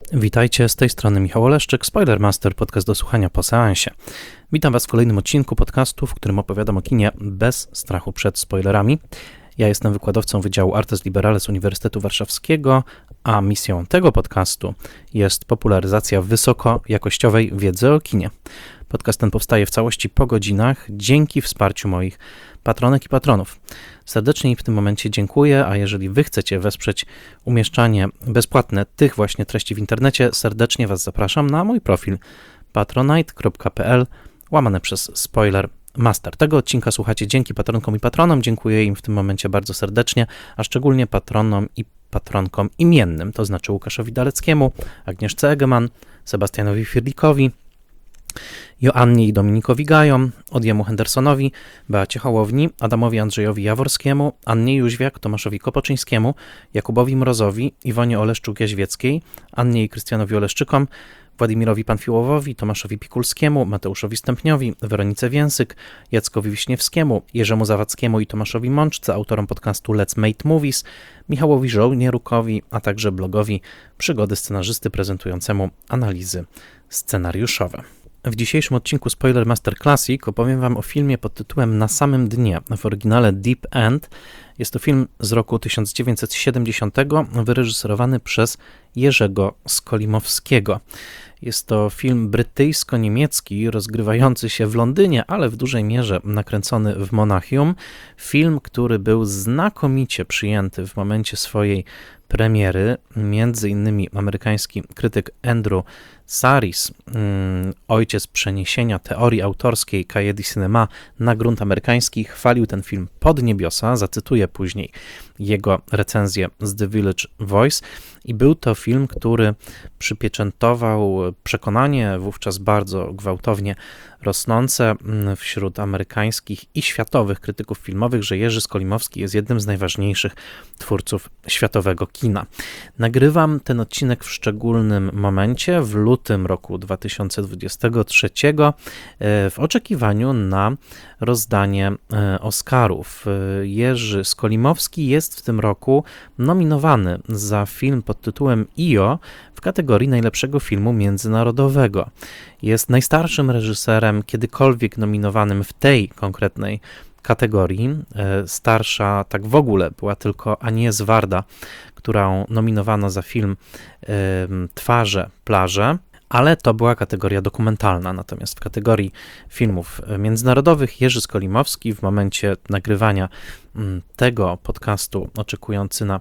Witajcie, z tej strony Michał Oleszczyk, Spoilermaster, podcast do słuchania po seansie. Witam Was w kolejnym odcinku podcastu, w którym opowiadam o kinie bez strachu przed spoilerami. Ja jestem wykładowcą Wydziału Artes Liberales Uniwersytetu Warszawskiego, a misją tego podcastu jest popularyzacja wysokojakościowej wiedzy o kinie. Podcast ten powstaje w całości po godzinach dzięki wsparciu moich patronek i patronów. Serdecznie im w tym momencie dziękuję, a jeżeli Wy chcecie wesprzeć umieszczanie bezpłatne tych właśnie treści w internecie, serdecznie Was zapraszam na mój profil patronite.pl/spoilermaster. Tego odcinka słuchacie dzięki patronkom i patronom. Dziękuję im w tym momencie bardzo serdecznie, a szczególnie patronom i patronkom imiennym, to znaczy Łukaszowi Daleckiemu, Agnieszce Egeman, Sebastianowi Firlikowi, Joannie i Dominikowi Gajom, Odiemu Hendersonowi, Beacie Hołowni, Adamowi Andrzejowi Jaworskiemu, Annie Jóźwiak, Tomaszowi Kopoczyńskiemu, Jakubowi Mrozowi, Iwonie Oleszczuk-Jaźwieckiej, Annie i Krystianowi Oleszczykom, Władimirowi Panfiłowowi, Tomaszowi Pikulskiemu, Mateuszowi Stępniowi, Weronice Więsyk, Jackowi Wiśniewskiemu, Jerzemu Zawadzkiemu i Tomaszowi Mączce, autorom podcastu Let's Make Movies, Michałowi Żołnierukowi, a także blogowi Przygody Scenarzysty prezentującemu analizy scenariuszowe. W dzisiejszym odcinku Spoilermaster Classic opowiem Wam o filmie pod tytułem Na samym dnie, w oryginale Deep End. Jest to film z roku 1970, wyreżyserowany przez Jerzego Skolimowskiego. Jest to film brytyjsko-niemiecki, rozgrywający się w Londynie, ale w dużej mierze nakręcony w Monachium. Film, który był znakomicie przyjęty w momencie swojej premiery. Między innymi amerykański krytyk Andrew Saris, ojciec przeniesienia teorii autorskiej Cahiers du Cinéma na grunt amerykański, chwalił ten film pod niebiosa. Zacytuję później jego recenzję z The Village Voice. I był to film, który przypieczętował przekonanie wówczas bardzo gwałtownie rosnące wśród amerykańskich i światowych krytyków filmowych, że Jerzy Skolimowski jest jednym z najważniejszych twórców światowego kina. Nagrywam ten odcinek w szczególnym momencie, w lutym roku 2023, w oczekiwaniu na rozdanie Oscarów. Jerzy Skolimowski jest w tym roku nominowany za film pod tytułem IO w kategorii najlepszego filmu międzynarodowego. Jest najstarszym reżyserem kiedykolwiek nominowanym w tej konkretnej kategorii. Starsza tak w ogóle była tylko Agnieszka Varda, którą nominowano za film Twarze, plaże, ale to była kategoria dokumentalna. Natomiast w kategorii filmów międzynarodowych Jerzy Skolimowski w momencie nagrywania tego podcastu, oczekujący na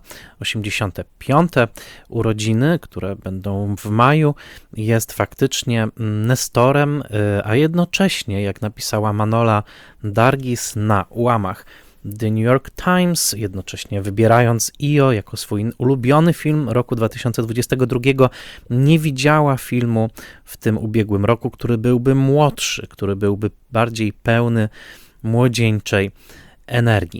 85. urodziny, które będą w maju, jest faktycznie nestorem, a jednocześnie, jak napisała Manola Dargis na łamach The New York Times, jednocześnie wybierając IO jako swój ulubiony film roku 2022, nie widziała filmu w tym ubiegłym roku, który byłby młodszy, który byłby bardziej pełny młodzieńczej energii.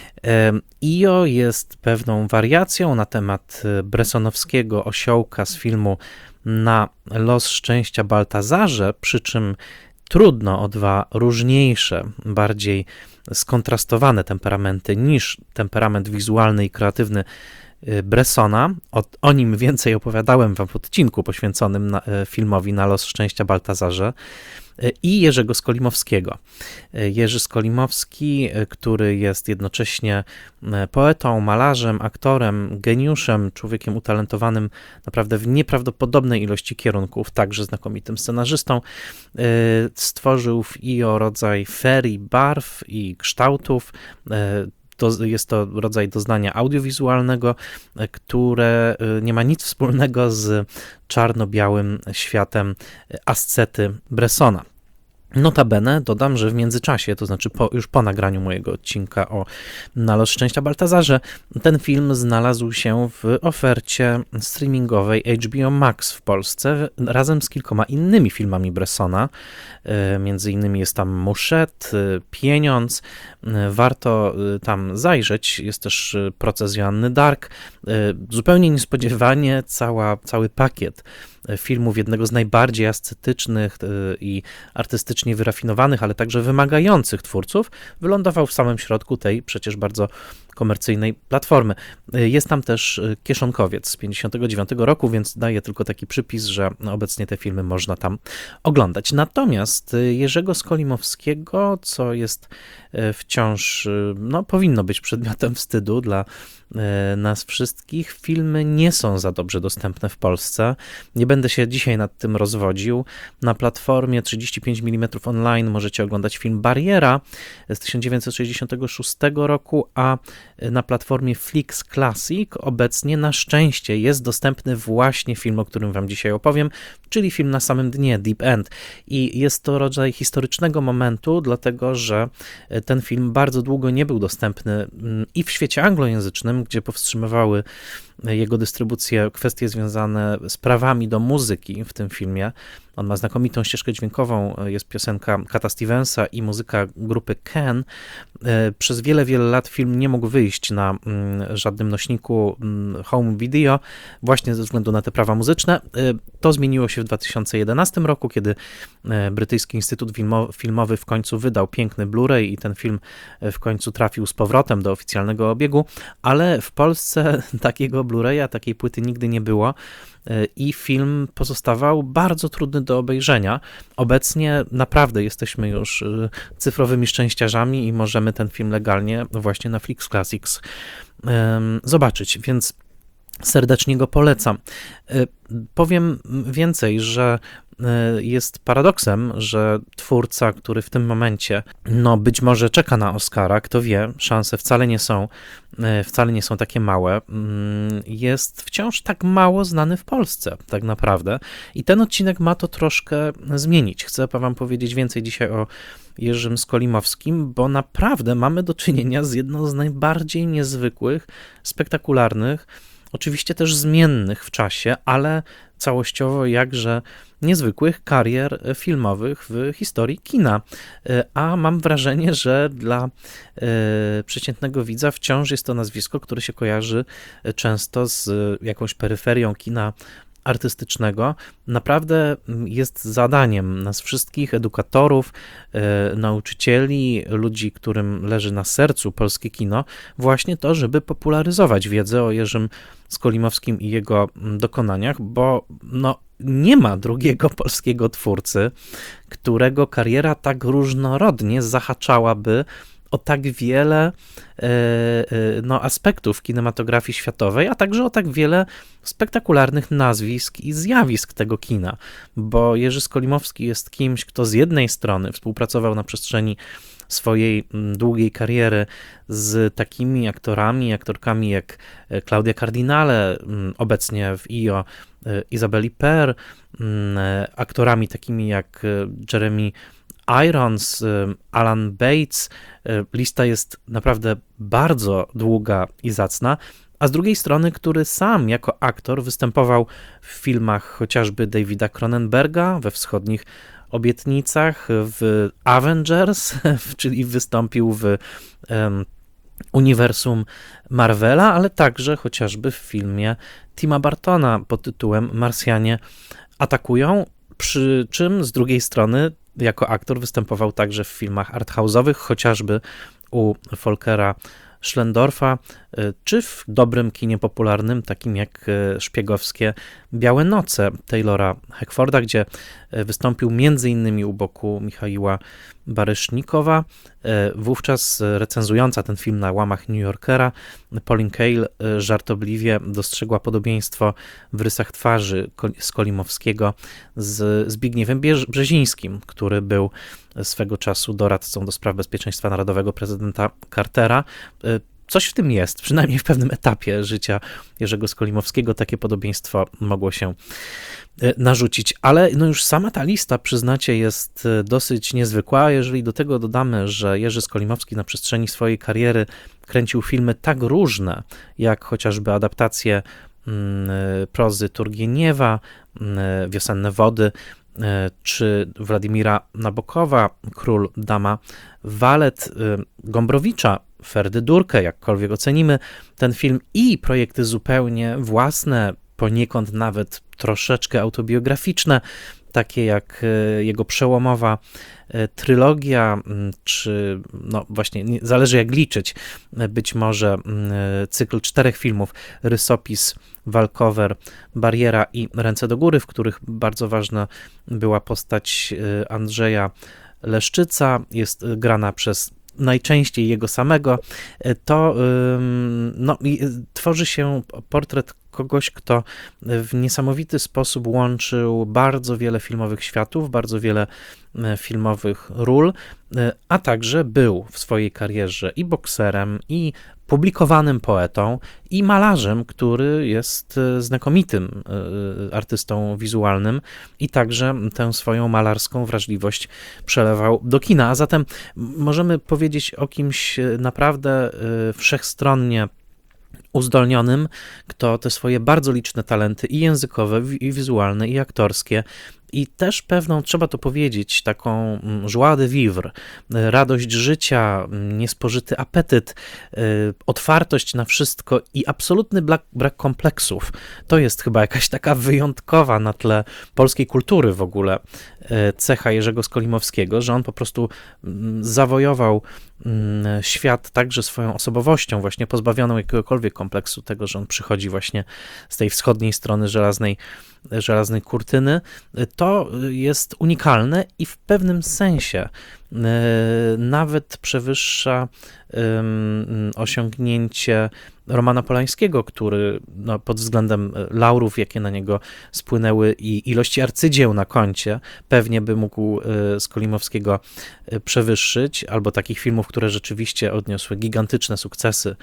IO jest pewną wariacją na temat bressonowskiego osiołka z filmu Na los szczęścia Baltazarze, przy czym trudno o dwa różniejsze, bardziej skontrastowane temperamenty niż temperament wizualny i kreatywny Bressona. O nim więcej opowiadałem wam w odcinku poświęconym filmowi Na los szczęścia Baltazarze, i Jerzego Skolimowskiego. Jerzy Skolimowski, który jest jednocześnie poetą, malarzem, aktorem, geniuszem, człowiekiem utalentowanym naprawdę w nieprawdopodobnej ilości kierunków, także znakomitym scenarzystą, stworzył w IO rodzaj ferii, barw i kształtów. Jest to rodzaj doznania audiowizualnego, które nie ma nic wspólnego z czarno-białym światem ascety Bressona. Notabene dodam, że w międzyczasie, to znaczy już po nagraniu mojego odcinka o Na los szczęścia Baltazarze, ten film znalazł się w ofercie streamingowej HBO Max w Polsce razem z kilkoma innymi filmami Bressona. Między innymi jest tam Muszet, Pieniądz. Warto tam zajrzeć. Jest też Proces Joanny Dark. Zupełnie niespodziewanie cały pakiet filmów jednego z najbardziej ascetycznych i artystycznie wyrafinowanych, ale także wymagających twórców, wylądował w samym środku tej przecież bardzo komercyjnej platformy. Jest tam też Kieszonkowiec z 59 roku, więc daję tylko taki przypis, że obecnie te filmy można tam oglądać. Natomiast Jerzego Skolimowskiego, co jest wciąż, powinno być przedmiotem wstydu dla nas wszystkich, filmy nie są za dobrze dostępne w Polsce. Nie będę się dzisiaj nad tym rozwodził. Na platformie 35 mm online możecie oglądać film Bariera z 1966 roku, a na platformie Flix Classic obecnie na szczęście jest dostępny właśnie film, o którym wam dzisiaj opowiem, czyli film Na samym dnie, Deep End. I jest to rodzaj historycznego momentu, dlatego że ten film bardzo długo nie był dostępny i w świecie anglojęzycznym, gdzie powstrzymywały jego dystrybucję kwestie związane z prawami do muzyki w tym filmie. On ma znakomitą ścieżkę dźwiękową, jest piosenka Cata Stevensa i muzyka grupy Ken. Przez wiele, wiele lat film nie mógł wyjść na żadnym nośniku home video, właśnie ze względu na te prawa muzyczne. To zmieniło się w 2011 roku, kiedy Brytyjski Instytut Filmowy w końcu wydał piękny Blu-ray i ten film w końcu trafił z powrotem do oficjalnego obiegu, ale w Polsce takiego Blu-raya, takiej płyty nigdy nie było i film pozostawał bardzo trudny do obejrzenia. Obecnie naprawdę jesteśmy już cyfrowymi szczęściarzami i możemy ten film legalnie właśnie na Flix Classics zobaczyć, więc serdecznie go polecam. Powiem więcej, że jest paradoksem, że twórca, który w tym momencie, być może czeka na Oscara, kto wie, szanse wcale nie są takie małe, jest wciąż tak mało znany w Polsce, tak naprawdę. I ten odcinek ma to troszkę zmienić. Chcę wam powiedzieć więcej dzisiaj o Jerzym Skolimowskim, bo naprawdę mamy do czynienia z jedną z najbardziej niezwykłych, spektakularnych, oczywiście też zmiennych w czasie, ale całościowo jakże niezwykłych karier filmowych w historii kina. A mam wrażenie, że dla przeciętnego widza wciąż jest to nazwisko, które się kojarzy często z jakąś peryferią kina artystycznego. Naprawdę jest zadaniem nas wszystkich, edukatorów, nauczycieli, ludzi, którym leży na sercu polskie kino, właśnie to, żeby popularyzować wiedzę o Jerzym Skolimowskim i jego dokonaniach, bo nie ma drugiego polskiego twórcy, którego kariera tak różnorodnie zahaczałaby o tak wiele aspektów kinematografii światowej, a także o tak wiele spektakularnych nazwisk i zjawisk tego kina, bo Jerzy Skolimowski jest kimś, kto z jednej strony współpracował na przestrzeni swojej długiej kariery z takimi aktorami, aktorkami jak Claudia Cardinale, obecnie w IO Isabelle Huppert, aktorami takimi jak Jeremy Irons, Alan Bates. Lista jest naprawdę bardzo długa i zacna, a z drugiej strony, który sam jako aktor występował w filmach chociażby Davida Cronenberga, we Wschodnich Obietnicach, w Avengers, czyli wystąpił w uniwersum Marvela, ale także chociażby w filmie Tima Burtona pod tytułem Marsjanie atakują, przy czym z drugiej strony jako aktor występował także w filmach arthouse'owych, chociażby u Volkera Schlendorfa, czy w dobrym kinie popularnym, takim jak szpiegowskie Białe Noce Taylora Hackforda, gdzie wystąpił m.in. u boku Michaiła Barysznikowa. Wówczas recenzująca ten film na łamach New Yorkera, Pauline Kael żartobliwie dostrzegła podobieństwo w rysach twarzy Skolimowskiego z Zbigniewem Brzezińskim, który był swego czasu doradcą do spraw bezpieczeństwa narodowego prezydenta Cartera. Coś w tym jest, przynajmniej w pewnym etapie życia Jerzego Skolimowskiego takie podobieństwo mogło się narzucić, ale już sama ta lista, przyznacie, jest dosyć niezwykła. Jeżeli do tego dodamy, że Jerzy Skolimowski na przestrzeni swojej kariery kręcił filmy tak różne, jak chociażby adaptacje prozy Turgieniewa, Wiosenne wody, czy Władimira Nabokowa, Król, Dama, Walet, Gombrowicza, Ferdy Durkę, jakkolwiek ocenimy ten film, i projekty zupełnie własne, poniekąd nawet troszeczkę autobiograficzne, takie jak jego przełomowa trylogia, czy no właśnie, zależy jak liczyć, być może cykl 4 filmów, Rysopis, Walkover, Bariera i Ręce do góry, w których bardzo ważna była postać Andrzeja Leszczyca, jest grana przez najczęściej jego samego, to no, tworzy się portret kogoś, kto w niesamowity sposób łączył bardzo wiele filmowych światów, bardzo wiele filmowych ról, a także był w swojej karierze i bokserem, i publikowanym poetą, i malarzem, który jest znakomitym artystą wizualnym i także tę swoją malarską wrażliwość przelewał do kina. A zatem możemy powiedzieć o kimś naprawdę wszechstronnie uzdolnionym, kto te swoje bardzo liczne talenty i językowe, i wizualne, i aktorskie, i też pewną, trzeba to powiedzieć, taką joie de vivre, radość życia, niespożyty apetyt, otwartość na wszystko i absolutny brak kompleksów. To jest chyba jakaś taka wyjątkowa na tle polskiej kultury w ogóle cecha Jerzego Skolimowskiego, że on po prostu zawojował świat także swoją osobowością, właśnie pozbawioną jakiegokolwiek kompleksu tego, że on przychodzi właśnie z tej wschodniej strony żelaznej kurtyny. To jest unikalne i w pewnym sensie nawet przewyższa osiągnięcie Romana Polańskiego, który no, pod względem laurów, jakie na niego spłynęły i ilości arcydzieł na koncie, pewnie by mógł Skolimowskiego przewyższyć, albo takich filmów, które rzeczywiście odniosły gigantyczne sukcesy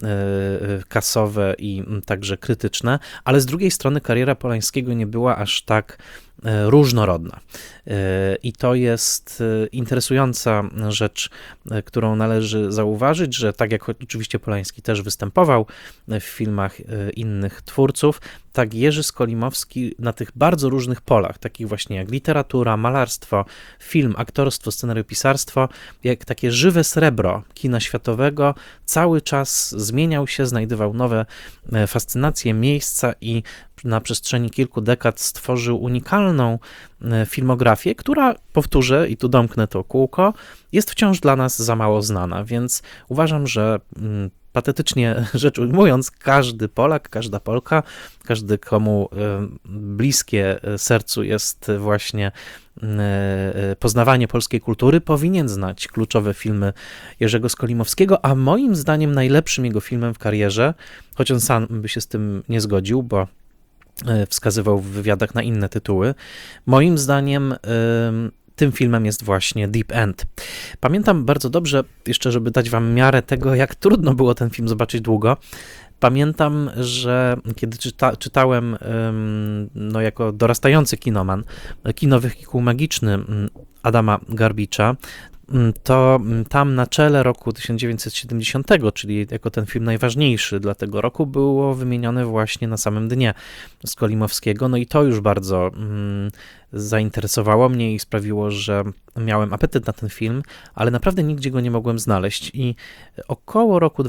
kasowe i także krytyczne, ale z drugiej strony kariera Polańskiego nie była aż tak różnorodna. I to jest interesująca rzecz, którą należy zauważyć, że tak jak oczywiście Polański też występował w filmach innych twórców, tak Jerzy Skolimowski na tych bardzo różnych polach, takich właśnie jak literatura, malarstwo, film, aktorstwo, scenariopisarstwo, jak takie żywe srebro kina światowego, cały czas zmieniał się, znajdował nowe fascynacje, miejsca i na przestrzeni kilku dekad stworzył unikalną filmografię, która, powtórzę i tu domknę to kółko, jest wciąż dla nas za mało znana, więc uważam, że patetycznie rzecz ujmując, każdy Polak, każda Polka, każdy, komu bliskie sercu jest właśnie poznawanie polskiej kultury, powinien znać kluczowe filmy Jerzego Skolimowskiego, a moim zdaniem najlepszym jego filmem w karierze, choć on sam by się z tym nie zgodził, bo wskazywał w wywiadach na inne tytuły, moim zdaniem tym filmem jest właśnie Deep End. Pamiętam bardzo dobrze, jeszcze żeby dać wam miarę tego, jak trudno było ten film zobaczyć długo, pamiętam, że kiedy czytałem no, jako dorastający kinoman Kino Wehikuł Magiczny Adama Garbicza, to tam na czele roku 1970, czyli jako ten film najważniejszy dla tego roku, było wymienione właśnie na samym dnie Skolimowskiego. No i to już bardzo zainteresowało mnie i sprawiło, że miałem apetyt na ten film, ale naprawdę nigdzie go nie mogłem znaleźć. I około roku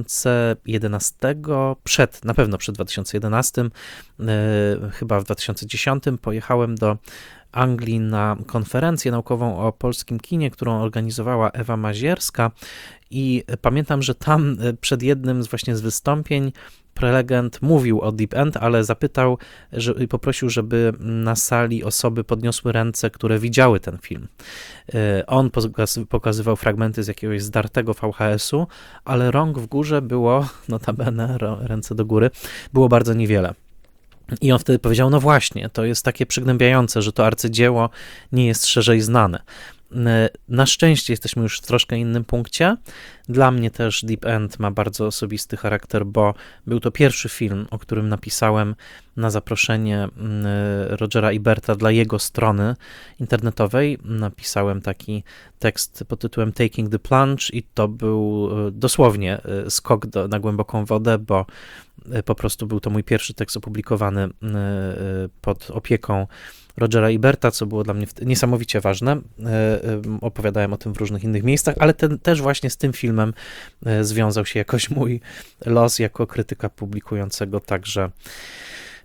2011, na pewno przed 2011, chyba w 2010 pojechałem do Anglii na konferencję naukową o polskim kinie, którą organizowała Ewa Mazierska i pamiętam, że tam przed jednym z wystąpień prelegent mówił o Deep End, ale zapytał i poprosił, żeby na sali osoby podniosły ręce, które widziały ten film. On pokazywał fragmenty z jakiegoś zdartego VHS-u, ale rąk w górze było, notabene ręce do góry, było bardzo niewiele. I on wtedy powiedział, no właśnie, to jest takie przygnębiające, że to arcydzieło nie jest szerzej znane. Na szczęście jesteśmy już w troszkę innym punkcie. Dla mnie też Deep End ma bardzo osobisty charakter, bo był to pierwszy film, o którym napisałem na zaproszenie Rogera Eberta dla jego strony internetowej. Napisałem taki tekst pod tytułem Taking the Plunge i to był dosłownie skok na głęboką wodę, bo po prostu był to mój pierwszy tekst opublikowany pod opieką Rogera Eberta, co było dla mnie niesamowicie ważne. Opowiadałem o tym w różnych innych miejscach, ale też właśnie z tym filmem związał się jakoś mój los jako krytyka publikującego także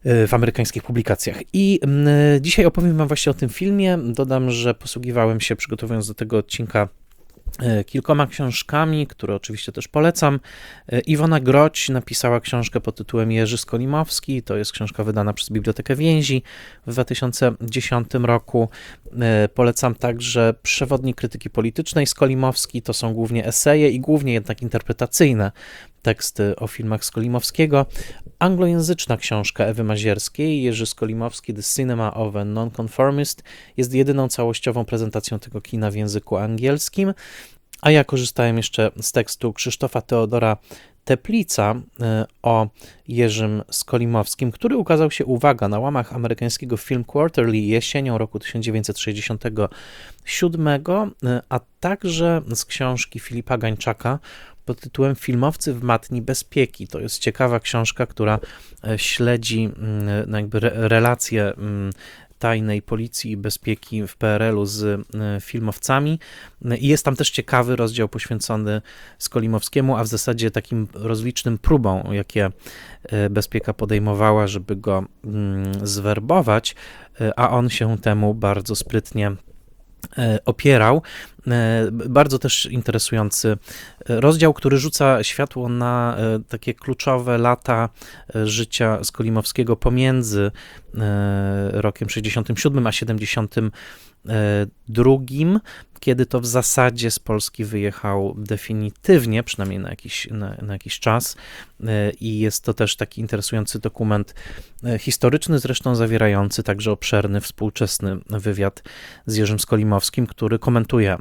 w amerykańskich publikacjach. I dzisiaj opowiem wam właśnie o tym filmie. Dodam, że posługiwałem się, przygotowując do tego odcinka, kilkoma książkami, które oczywiście też polecam. Iwona Groć napisała książkę pod tytułem Jerzy Skolimowski. To jest książka wydana przez Bibliotekę Więzi w 2010 roku. Polecam także Przewodnik krytyki politycznej Skolimowski. To są głównie eseje i głównie jednak interpretacyjne teksty o filmach Skolimowskiego. Anglojęzyczna książka Ewy Mazierskiej, Jerzy Skolimowski, The Cinema of a Nonconformist, jest jedyną całościową prezentacją tego kina w języku angielskim, a ja korzystałem jeszcze z tekstu Krzysztofa Teodora Teplica o Jerzym Skolimowskim, który ukazał się, uwaga, na łamach amerykańskiego Film Quarterly jesienią roku 1967, a także z książki Filipa Gańczaka pod tytułem Filmowcy w matni bezpieki. To jest ciekawa książka, która śledzi jakby relacje tajnej policji i bezpieki w PRL-u z filmowcami. I jest tam też ciekawy rozdział poświęcony Skolimowskiemu, a w zasadzie takim rozlicznym próbom, jakie bezpieka podejmowała, żeby go zwerbować, a on się temu bardzo sprytnie opierał. Bardzo też interesujący rozdział, który rzuca światło na takie kluczowe lata życia Skolimowskiego pomiędzy rokiem 67 a 72, kiedy to w zasadzie z Polski wyjechał definitywnie, przynajmniej na jakiś czas, i jest to też taki interesujący dokument historyczny, zresztą zawierający także obszerny, współczesny wywiad z Jerzym Skolimowskim, który komentuje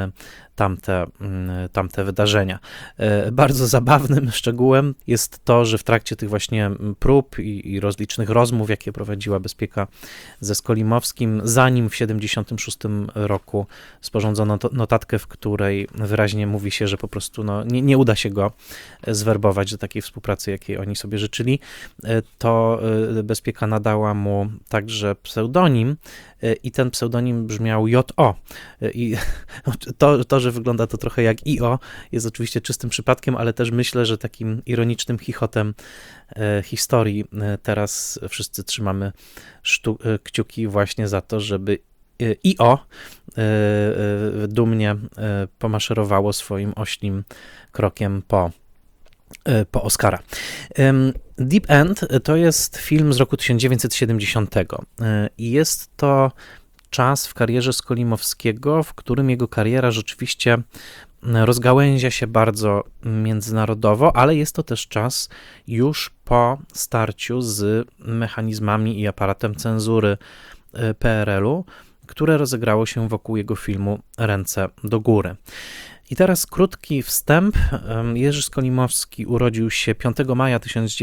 tamte wydarzenia. Bardzo zabawnym szczegółem jest to, że w trakcie tych właśnie prób i rozlicznych rozmów, jakie prowadziła bezpieka ze Skolimowskim, zanim w 76 roku sporządzono notatkę, w której wyraźnie mówi się, że po prostu nie uda się go zwerbować do takiej współpracy, jakiej oni sobie życzyli, to bezpieka nadała mu także pseudonim i ten pseudonim brzmiał J.O. I to, że wygląda to trochę jak I.O., jest oczywiście czystym przypadkiem, ale też myślę, że takim ironicznym chichotem historii teraz wszyscy trzymamy kciuki właśnie za to, żeby I.O. dumnie pomaszerowało swoim oślim krokiem po Oscara. Deep End to jest film z roku 1970 i jest to czas w karierze Skolimowskiego, w którym jego kariera rzeczywiście rozgałęzia się bardzo międzynarodowo, ale jest to też czas już po starciu z mechanizmami i aparatem cenzury PRL-u, które rozegrało się wokół jego filmu Ręce do góry. I teraz krótki wstęp. Jerzy Skolimowski urodził się 5 maja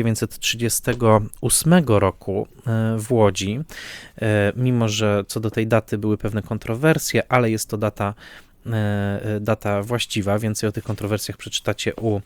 1938 roku w Łodzi, mimo że co do tej daty były pewne kontrowersje, ale jest to data właściwa, więcej o tych kontrowersjach przeczytacie u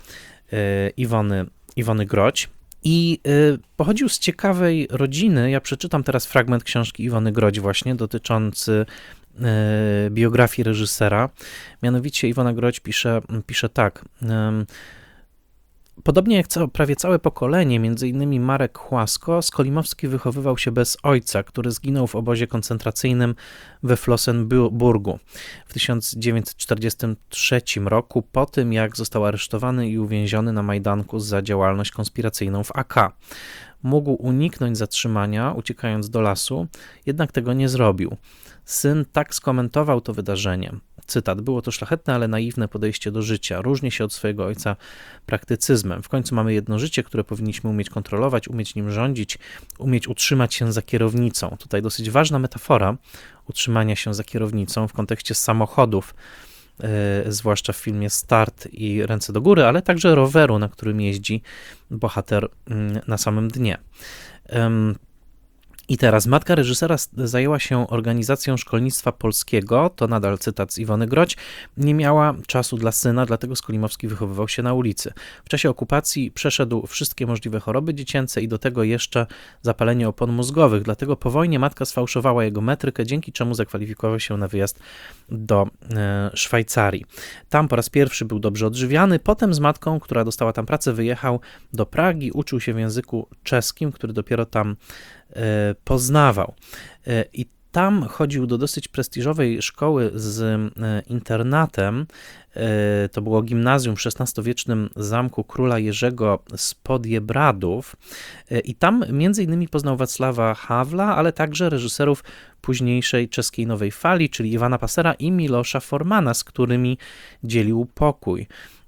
Iwony Groć. I pochodził z ciekawej rodziny. Ja przeczytam teraz fragment książki Iwony Groć właśnie dotyczący biografii reżysera. Mianowicie Iwona Groć pisze tak. Podobnie jak prawie całe pokolenie, między innymi Marek Chłasko, Skolimowski wychowywał się bez ojca, który zginął w obozie koncentracyjnym we Flossenburgu w 1943 roku, po tym jak został aresztowany i uwięziony na Majdanku za działalność konspiracyjną w AK. Mógł uniknąć zatrzymania, uciekając do lasu, jednak tego nie zrobił. Syn tak skomentował to wydarzenie. Cytat: było to szlachetne, ale naiwne podejście do życia. Różni się od swojego ojca praktycyzmem. W końcu mamy jedno życie, które powinniśmy umieć kontrolować, umieć nim rządzić, umieć utrzymać się za kierownicą. Tutaj dosyć ważna metafora utrzymania się za kierownicą w kontekście samochodów, zwłaszcza w filmie Start i Ręce do góry, ale także roweru, na którym jeździ bohater na samym dnie. I teraz matka reżysera zajęła się organizacją szkolnictwa polskiego, to nadal cytat z Iwony Groć, nie miała czasu dla syna, dlatego Skolimowski wychowywał się na ulicy. W czasie okupacji przeszedł wszystkie możliwe choroby dziecięce i do tego jeszcze zapalenie opon mózgowych, dlatego po wojnie matka sfałszowała jego metrykę, dzięki czemu zakwalifikował się na wyjazd do Szwajcarii. Tam po raz pierwszy był dobrze odżywiany, potem z matką, która dostała tam pracę, wyjechał do Pragi, uczył się w języku czeskim, który dopiero tam poznawał. I tam chodził do dosyć prestiżowej szkoły z internatem. To było gimnazjum w XVI-wiecznym zamku króla Jerzego z Podziebradów. I tam między innymi poznał Wacława Hawla, ale także reżyserów późniejszej czeskiej nowej fali, czyli Iwana Passera i Milosza Formana, z którymi dzielił pokój.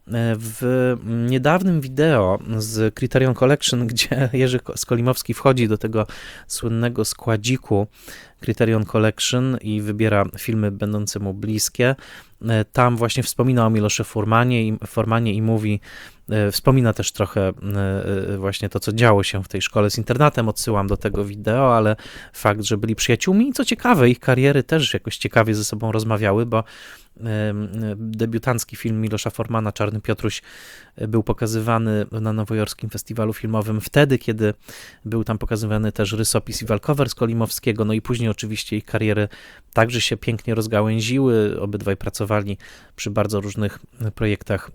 W niedawnym wideo z Criterion Collection, gdzie Jerzy Skolimowski wchodzi do tego słynnego składziku Criterion Collection i wybiera filmy będące mu bliskie, tam właśnie wspomina o Miloszu Formanie i mówi, wspomina też trochę właśnie to, co działo się w tej szkole z internatem, odsyłam do tego wideo, ale fakt, że byli przyjaciółmi i co ciekawe, ich kariery też jakoś ciekawie ze sobą rozmawiały, bo debiutancki film Milosza Formana, Czarny Piotruś, był pokazywany na Nowojorskim Festiwalu Filmowym wtedy, kiedy był tam pokazywany też rysopis i walkover Skolimowskiego, no i później oczywiście ich kariery także się pięknie rozgałęziły, obydwaj pracowali przy bardzo różnych projektach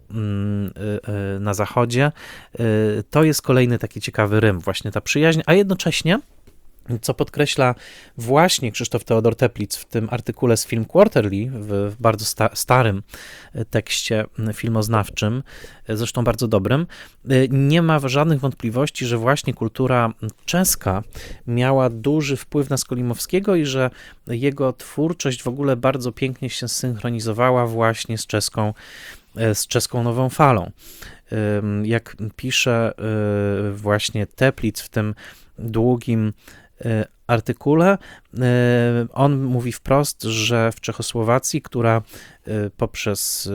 na zachodzie. To jest kolejny taki ciekawy rym, właśnie ta przyjaźń, a jednocześnie, co podkreśla właśnie Krzysztof Teodor Teplitz w tym artykule z Film Quarterly, w bardzo starym tekście filmoznawczym, zresztą bardzo dobrym, nie ma żadnych wątpliwości, że właśnie kultura czeska miała duży wpływ na Skolimowskiego i że jego twórczość w ogóle bardzo pięknie się synchronizowała właśnie z czeską nową falą. Jak pisze właśnie Teplitz w tym długim artykule, on mówi wprost, że w Czechosłowacji, która poprzez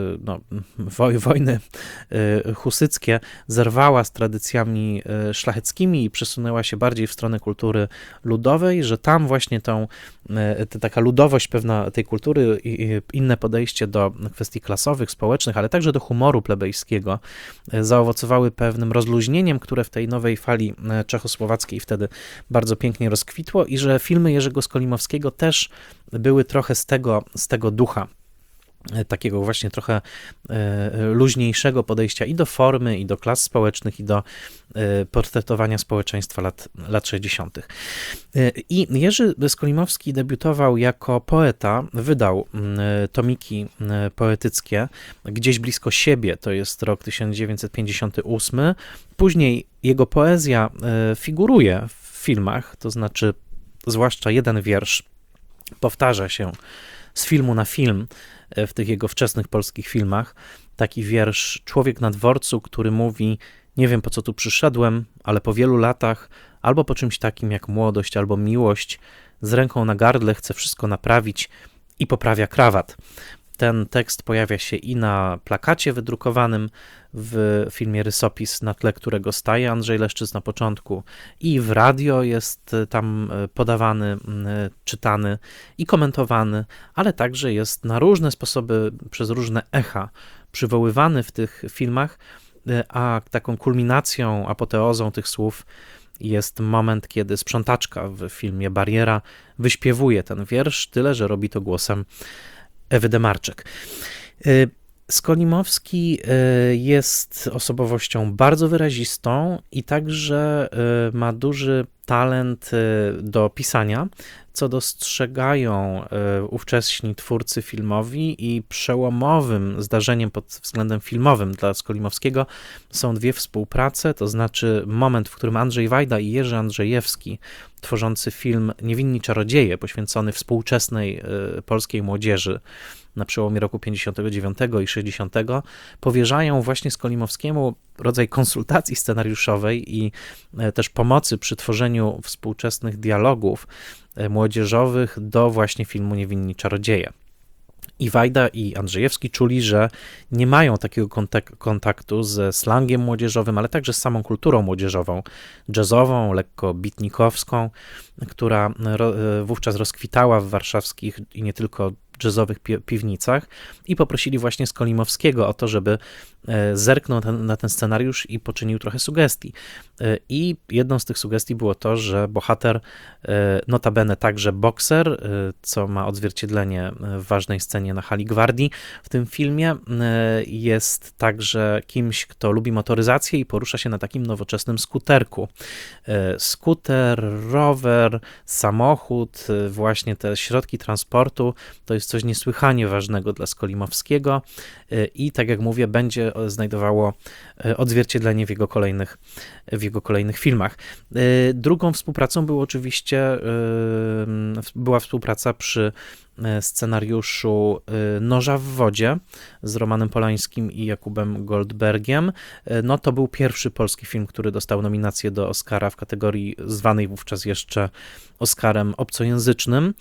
wojny husyckie zerwała z tradycjami szlacheckimi i przesunęła się bardziej w stronę kultury ludowej, że tam właśnie taka ludowość pewna tej kultury i inne podejście do kwestii klasowych, społecznych, ale także do humoru plebejskiego zaowocowały pewnym rozluźnieniem, które w tej nowej fali czechosłowackiej wtedy bardzo pięknie rozkwitło i że filmy Jerzego Skolimowskiego też były trochę z tego ducha, takiego właśnie trochę luźniejszego podejścia i do formy, i do klas społecznych, i do portretowania społeczeństwa lat 60. I Jerzy Skolimowski debiutował jako poeta, wydał tomiki poetyckie Gdzieś blisko siebie, to jest rok 1958. Później jego poezja figuruje w filmach, to znaczy zwłaszcza jeden wiersz powtarza się z filmu na film w tych jego wczesnych polskich filmach. Taki wiersz Człowiek na dworcu, który mówi: nie wiem, po co tu przyszedłem, ale po wielu latach, albo po czymś takim jak młodość albo miłość, z ręką na gardle chcę wszystko naprawić i poprawia krawat. Ten tekst pojawia się i na plakacie wydrukowanym w filmie Rysopis, na tle którego staje Andrzej Leszczyc na początku, i w radio jest tam podawany, czytany i komentowany, ale także jest na różne sposoby, przez różne echa przywoływany w tych filmach, a taką kulminacją, apoteozą tych słów jest moment, kiedy sprzątaczka w filmie Bariera wyśpiewuje ten wiersz, tyle że robi to głosem Ewy Demarczyk. Skolimowski jest osobowością bardzo wyrazistą i także ma duży talent do pisania, co dostrzegają ówcześni twórcy filmowi, i przełomowym zdarzeniem pod względem filmowym dla Skolimowskiego są dwie współprace, to znaczy moment, w którym Andrzej Wajda i Jerzy Andrzejewski, tworzący film Niewinni Czarodzieje, poświęcony współczesnej polskiej młodzieży na przełomie roku 59 i 60, powierzają właśnie Skolimowskiemu rodzaj konsultacji scenariuszowej i też pomocy przy tworzeniu współczesnych dialogów młodzieżowych do właśnie filmu Niewinni Czarodzieje. I Wajda i Andrzejewski czuli, że nie mają takiego kontaktu ze slangiem młodzieżowym, ale także z samą kulturą młodzieżową, jazzową, lekko bitnikowską, która wówczas rozkwitała w warszawskich i nie tylko jazzowych piwnicach, i poprosili właśnie Skolimowskiego o to, żeby zerknął na ten scenariusz i poczynił trochę sugestii. I jedną z tych sugestii było to, że bohater, notabene także bokser, co ma odzwierciedlenie w ważnej scenie na hali Gwardii w tym filmie, jest także kimś, kto lubi motoryzację i porusza się na takim nowoczesnym skuterku. Skuter, rower, samochód, właśnie te środki transportu, to jest coś niesłychanie ważnego dla Skolimowskiego i tak jak mówię, będzie znajdowało odzwierciedlenie w jego kolejnych filmach. Drugą współpracą była współpraca przy scenariuszu Noża w wodzie z Romanem Polańskim i Jakubem Goldbergiem. No to był pierwszy polski film, który dostał nominację do Oscara w kategorii zwanej wówczas jeszcze Oscarem obcojęzycznym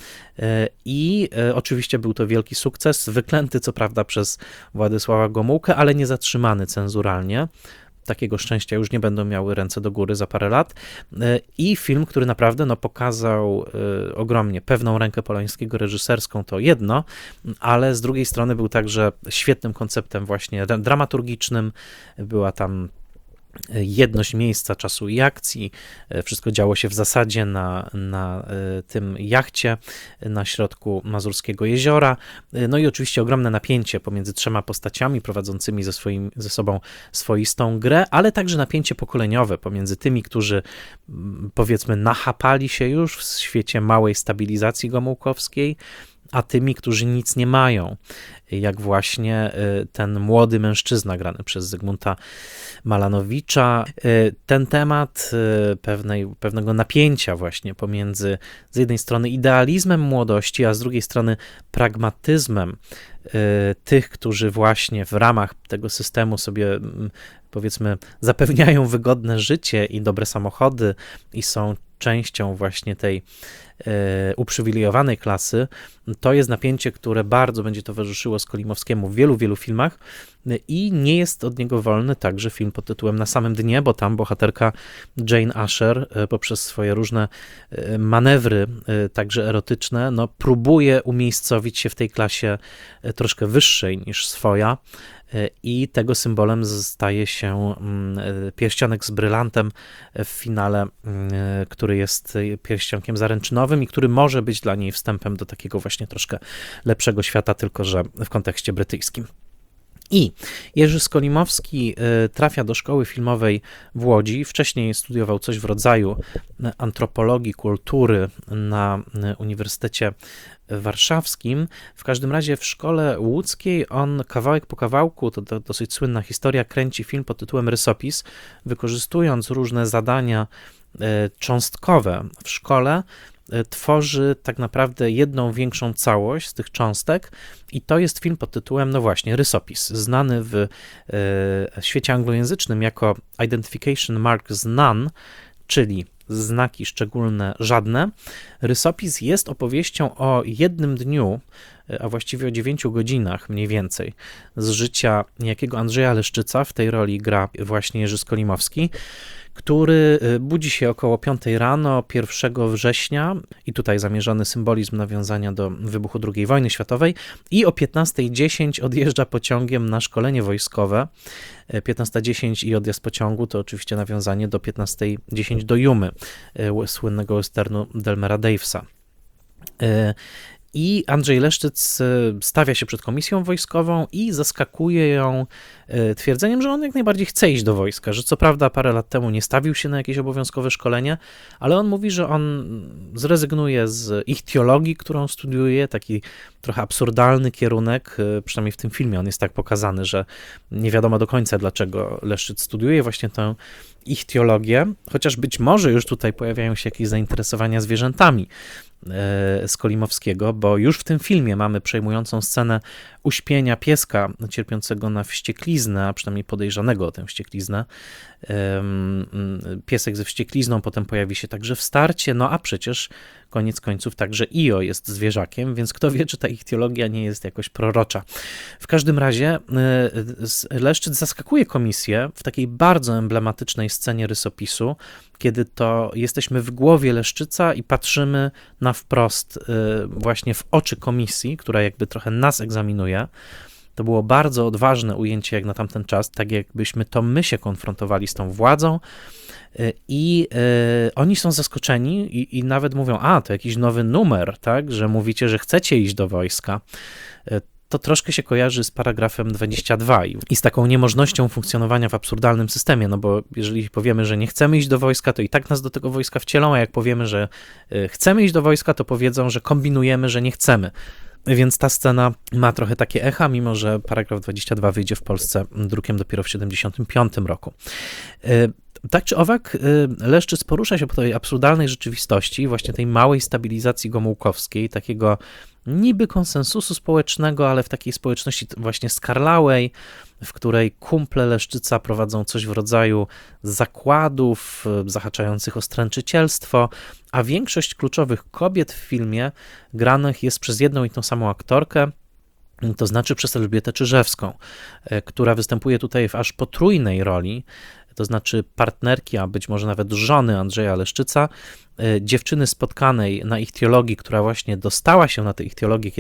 i oczywiście był to wielki sukces, wyklęty co prawda przez Władysława Gomułkę, ale nie zatrzymany cenzuralnie. Takiego szczęścia już nie będą miały ręce do góry za parę lat. I film, który naprawdę pokazał ogromnie pewną rękę Polańskiego reżyserską, to jedno, ale z drugiej strony był także świetnym konceptem właśnie dramaturgicznym. Była tam jedność miejsca, czasu i akcji. Wszystko działo się w zasadzie na tym jachcie na środku Mazurskiego Jeziora. No i oczywiście ogromne napięcie pomiędzy trzema postaciami prowadzącymi ze sobą swoistą grę, ale także napięcie pokoleniowe pomiędzy tymi, którzy powiedzmy nachapali się już w świecie małej stabilizacji gomułkowskiej, a tymi, którzy nic nie mają, jak właśnie ten młody mężczyzna grany przez Zygmunta Malanowicza. Ten temat pewnego napięcia właśnie pomiędzy z jednej strony idealizmem młodości, a z drugiej strony pragmatyzmem tych, którzy właśnie w ramach tego systemu sobie powiedzmy zapewniają wygodne życie i dobre samochody i są częścią właśnie tej uprzywilejowanej klasy, to jest napięcie, które bardzo będzie towarzyszyło Skolimowskiemu w wielu, wielu filmach i nie jest od niego wolny także film pod tytułem Na samym dnie, bo tam bohaterka Jane Asher poprzez swoje różne manewry, także erotyczne, próbuje umiejscowić się w tej klasie troszkę wyższej niż swoja, i tego symbolem staje się pierścionek z brylantem w finale, który jest pierścionkiem zaręczynowym i który może być dla niej wstępem do takiego właśnie troszkę lepszego świata, tylko że w kontekście brytyjskim. I Jerzy Skolimowski trafia do szkoły filmowej w Łodzi. Wcześniej studiował coś w rodzaju antropologii kultury na Uniwersytecie Warszawskim. W każdym razie w szkole łódzkiej on kawałek po kawałku, to dosyć słynna historia, kręci film pod tytułem Rysopis, wykorzystując różne zadania cząstkowe w szkole, tworzy tak naprawdę jedną większą całość z tych cząstek i to jest film pod tytułem, właśnie, Rysopis, znany w świecie anglojęzycznym jako Identification Marks None, czyli znaki szczególne żadne. Rysopis jest opowieścią o jednym dniu, a właściwie o 9 godzinach mniej więcej z życia niejakiego Andrzeja Leszczyca, w tej roli gra właśnie Jerzy Skolimowski, który budzi się około 5 rano 1 września i tutaj zamierzony symbolizm nawiązania do wybuchu II wojny światowej i o 15:10 odjeżdża pociągiem na szkolenie wojskowe. 15:10 i odjazd pociągu to oczywiście nawiązanie do 15:10 do Jumy, słynnego westernu Delmera Davesa. I Andrzej Leszczyc stawia się przed komisją wojskową i zaskakuje ją twierdzeniem, że on jak najbardziej chce iść do wojska, że co prawda parę lat temu nie stawił się na jakieś obowiązkowe szkolenie, ale on mówi, że on zrezygnuje z ichtiologii, którą studiuje, taki trochę absurdalny kierunek, przynajmniej w tym filmie on jest tak pokazany, że nie wiadomo do końca, dlaczego Leszczyc studiuje właśnie tę ichtiologię, chociaż być może już tutaj pojawiają się jakieś zainteresowania zwierzętami Skolimowskiego, bo już w tym filmie mamy przejmującą scenę uśpienia pieska cierpiącego na wściekliznę, a przynajmniej podejrzanego o tę wściekliznę. Piesek ze wścieklizną, potem pojawi się także w starcie, no a przecież koniec końców także Io jest zwierzakiem, więc kto wie, czy ta ich teologia nie jest jakoś prorocza. W każdym razie Leszczyc zaskakuje komisję w takiej bardzo emblematycznej scenie rysopisu, kiedy to jesteśmy w głowie Leszczyca i patrzymy na wprost właśnie w oczy komisji, która jakby trochę nas egzaminuje. To było bardzo odważne ujęcie jak na tamten czas, tak jakbyśmy to my się konfrontowali z tą władzą i oni są zaskoczeni i nawet mówią, to jakiś nowy numer, tak, że mówicie, że chcecie iść do wojska. To troszkę się kojarzy z paragrafem 22 i z taką niemożnością funkcjonowania w absurdalnym systemie, no bo jeżeli powiemy, że nie chcemy iść do wojska, to i tak nas do tego wojska wcielą, a jak powiemy, że chcemy iść do wojska, to powiedzą, że kombinujemy, że nie chcemy. Więc ta scena ma trochę takie echa, mimo że paragraf 22 wyjdzie w Polsce drukiem dopiero w 1975 roku. Tak czy owak, Leszczyc porusza się po tej absurdalnej rzeczywistości, właśnie tej małej stabilizacji gomułkowskiej, takiego niby konsensusu społecznego, ale w takiej społeczności właśnie skarlałej, w której kumple Leszczyca prowadzą coś w rodzaju zakładów zahaczających o stręczycielstwo, a większość kluczowych kobiet w filmie granych jest przez jedną i tą samą aktorkę, to znaczy przez Elżbietę Czyżewską, która występuje tutaj w aż potrójnej roli, to znaczy partnerki, a być może nawet żony Andrzeja Leszczyca, dziewczyny spotkanej na ichtiologii, która właśnie dostała się na tę ichtiologię,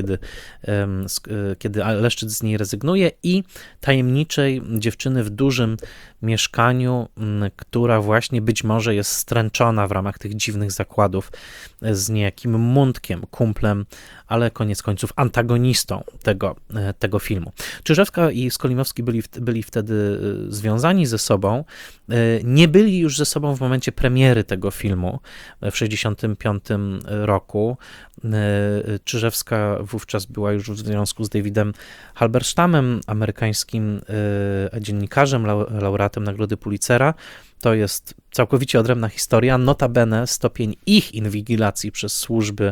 kiedy Leszczyc z niej rezygnuje, i tajemniczej dziewczyny w dużym mieszkaniu, która właśnie być może jest stręczona w ramach tych dziwnych zakładów z niejakim Mundkiem, kumplem, ale koniec końców antagonistą tego filmu. Czyżewska i Skolimowski byli wtedy związani ze sobą, nie byli już ze sobą w momencie premiery tego filmu w 1965 roku. Czyżewska wówczas była już w związku z Davidem Halberstamem, amerykańskim dziennikarzem, laureatem Nagrody Pulitzera. To jest całkowicie odrębna historia. Notabene stopień ich inwigilacji przez służby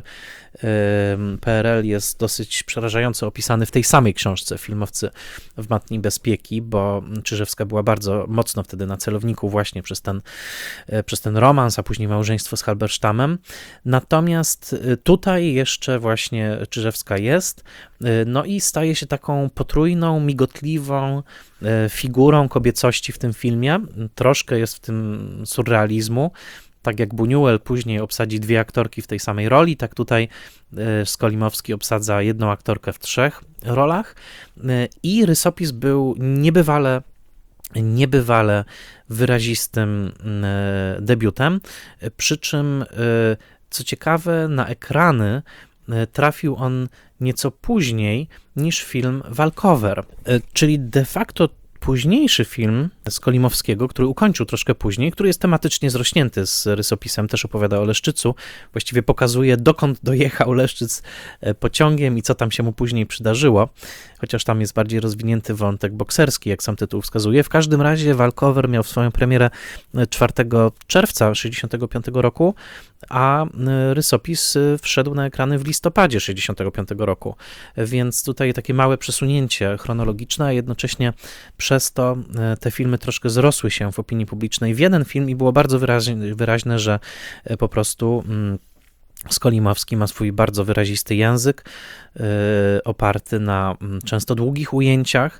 PRL jest dosyć przerażająco opisany w tej samej książce Filmowcy w matni bezpieki, bo Czyżewska była bardzo mocno wtedy na celowniku właśnie przez ten romans, a później małżeństwo z Halberstamem. Natomiast tutaj jeszcze właśnie Czyżewska jest, no i staje się taką potrójną, migotliwą figurą kobiecości w tym filmie. Troszkę jest w tym surrealizmu. Tak jak Buñuel później obsadzi dwie aktorki w tej samej roli, tak tutaj Skolimowski obsadza jedną aktorkę w 3 rolach i rysopis był niebywale wyrazistym debiutem, przy czym co ciekawe na ekrany trafił on nieco później niż film Walkover, czyli de facto późniejszy film Skolimowskiego, który ukończył troszkę później, który jest tematycznie zrośnięty z rysopisem, też opowiada o Leszczycu, właściwie pokazuje, dokąd dojechał Leszczyc pociągiem i co tam się mu później przydarzyło, chociaż tam jest bardziej rozwinięty wątek bokserski, jak sam tytuł wskazuje. W każdym razie Walkover miał swoją premierę 4 czerwca 1965 roku, a rysopis wszedł na ekrany w listopadzie 1965 roku, więc tutaj takie małe przesunięcie chronologiczne, a jednocześnie przez to te filmy troszkę zrosły się w opinii publicznej w jeden film i było bardzo wyraźne, że po prostu Skolimowski ma swój bardzo wyrazisty język, oparty na często długich ujęciach,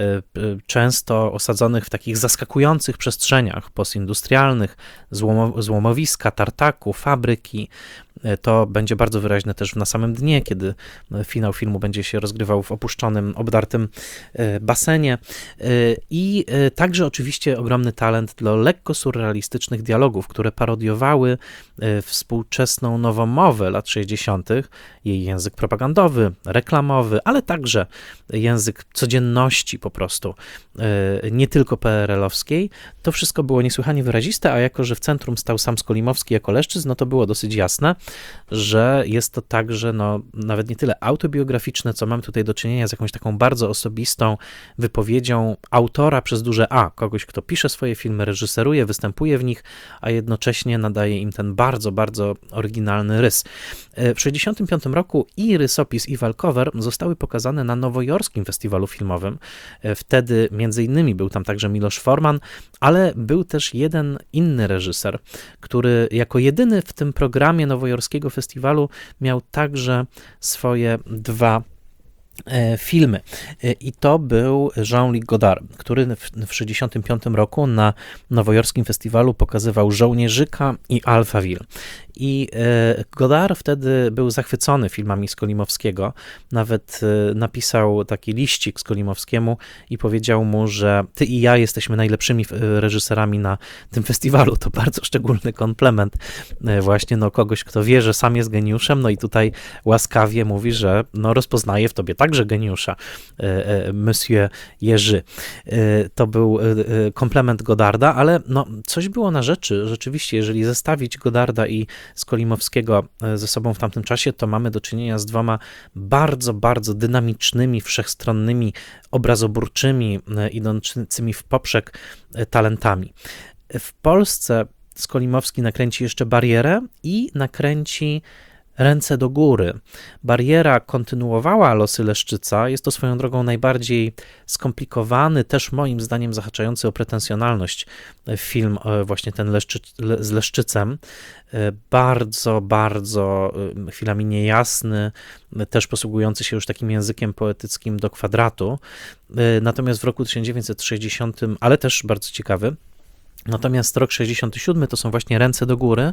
często osadzonych w takich zaskakujących przestrzeniach postindustrialnych, złomowiska, tartaku, fabryki. To będzie bardzo wyraźne też na samym dnie, kiedy finał filmu będzie się rozgrywał w opuszczonym, obdartym basenie. I także oczywiście ogromny talent do lekko surrealistycznych dialogów, które parodiowały współczesną nowomowę lat 60., jej język propagandowy, reklamowy, ale także język codzienności po prostu, nie tylko PRL-owskiej. To wszystko było niesłychanie wyraziste, a jako, że w centrum stał sam Skolimowski jako Leszczyc, no to było dosyć jasne, że jest to także nawet nie tyle autobiograficzne, co mamy tutaj do czynienia z jakąś taką bardzo osobistą wypowiedzią autora przez duże A, kogoś, kto pisze swoje filmy, reżyseruje, występuje w nich, a jednocześnie nadaje im ten bardzo, bardzo oryginalny zwany Rys. W 1965 roku i Rysopis, i Walkover zostały pokazane na nowojorskim festiwalu filmowym. Wtedy między innymi był tam także Miloš Forman, ale był też jeden inny reżyser, który jako jedyny w tym programie nowojorskiego festiwalu miał także swoje dwa filmy. I to był Jean-Luc Godard, który w 1965 roku na nowojorskim festiwalu pokazywał Żołnierzyka i Alphaville. I Godard wtedy był zachwycony filmami Skolimowskiego. Nawet napisał taki liścik Skolimowskiemu i powiedział mu, że ty i ja jesteśmy najlepszymi reżyserami na tym festiwalu. To bardzo szczególny komplement właśnie kogoś, kto wie, że sam jest geniuszem, no i tutaj łaskawie mówi, że rozpoznaje w tobie także geniusza, Monsieur Jerzy. To był komplement Godarda, ale coś było na rzeczy. Rzeczywiście, jeżeli zestawić Godarda i Skolimowskiego ze sobą w tamtym czasie, to mamy do czynienia z dwoma bardzo, bardzo dynamicznymi, wszechstronnymi, obrazoburczymi, idącymi w poprzek talentami. W Polsce Skolimowski nakręci jeszcze Barierę i nakręci Ręce do góry. Bariera kontynuowała losy Leszczyca. Jest to swoją drogą najbardziej skomplikowany, też moim zdaniem zahaczający o pretensjonalność film, właśnie ten z Leszczycem. Bardzo, bardzo chwilami niejasny, też posługujący się już takim językiem poetyckim do kwadratu. Natomiast w roku 1960, ale też bardzo ciekawy, natomiast rok 67 to są właśnie Ręce do góry.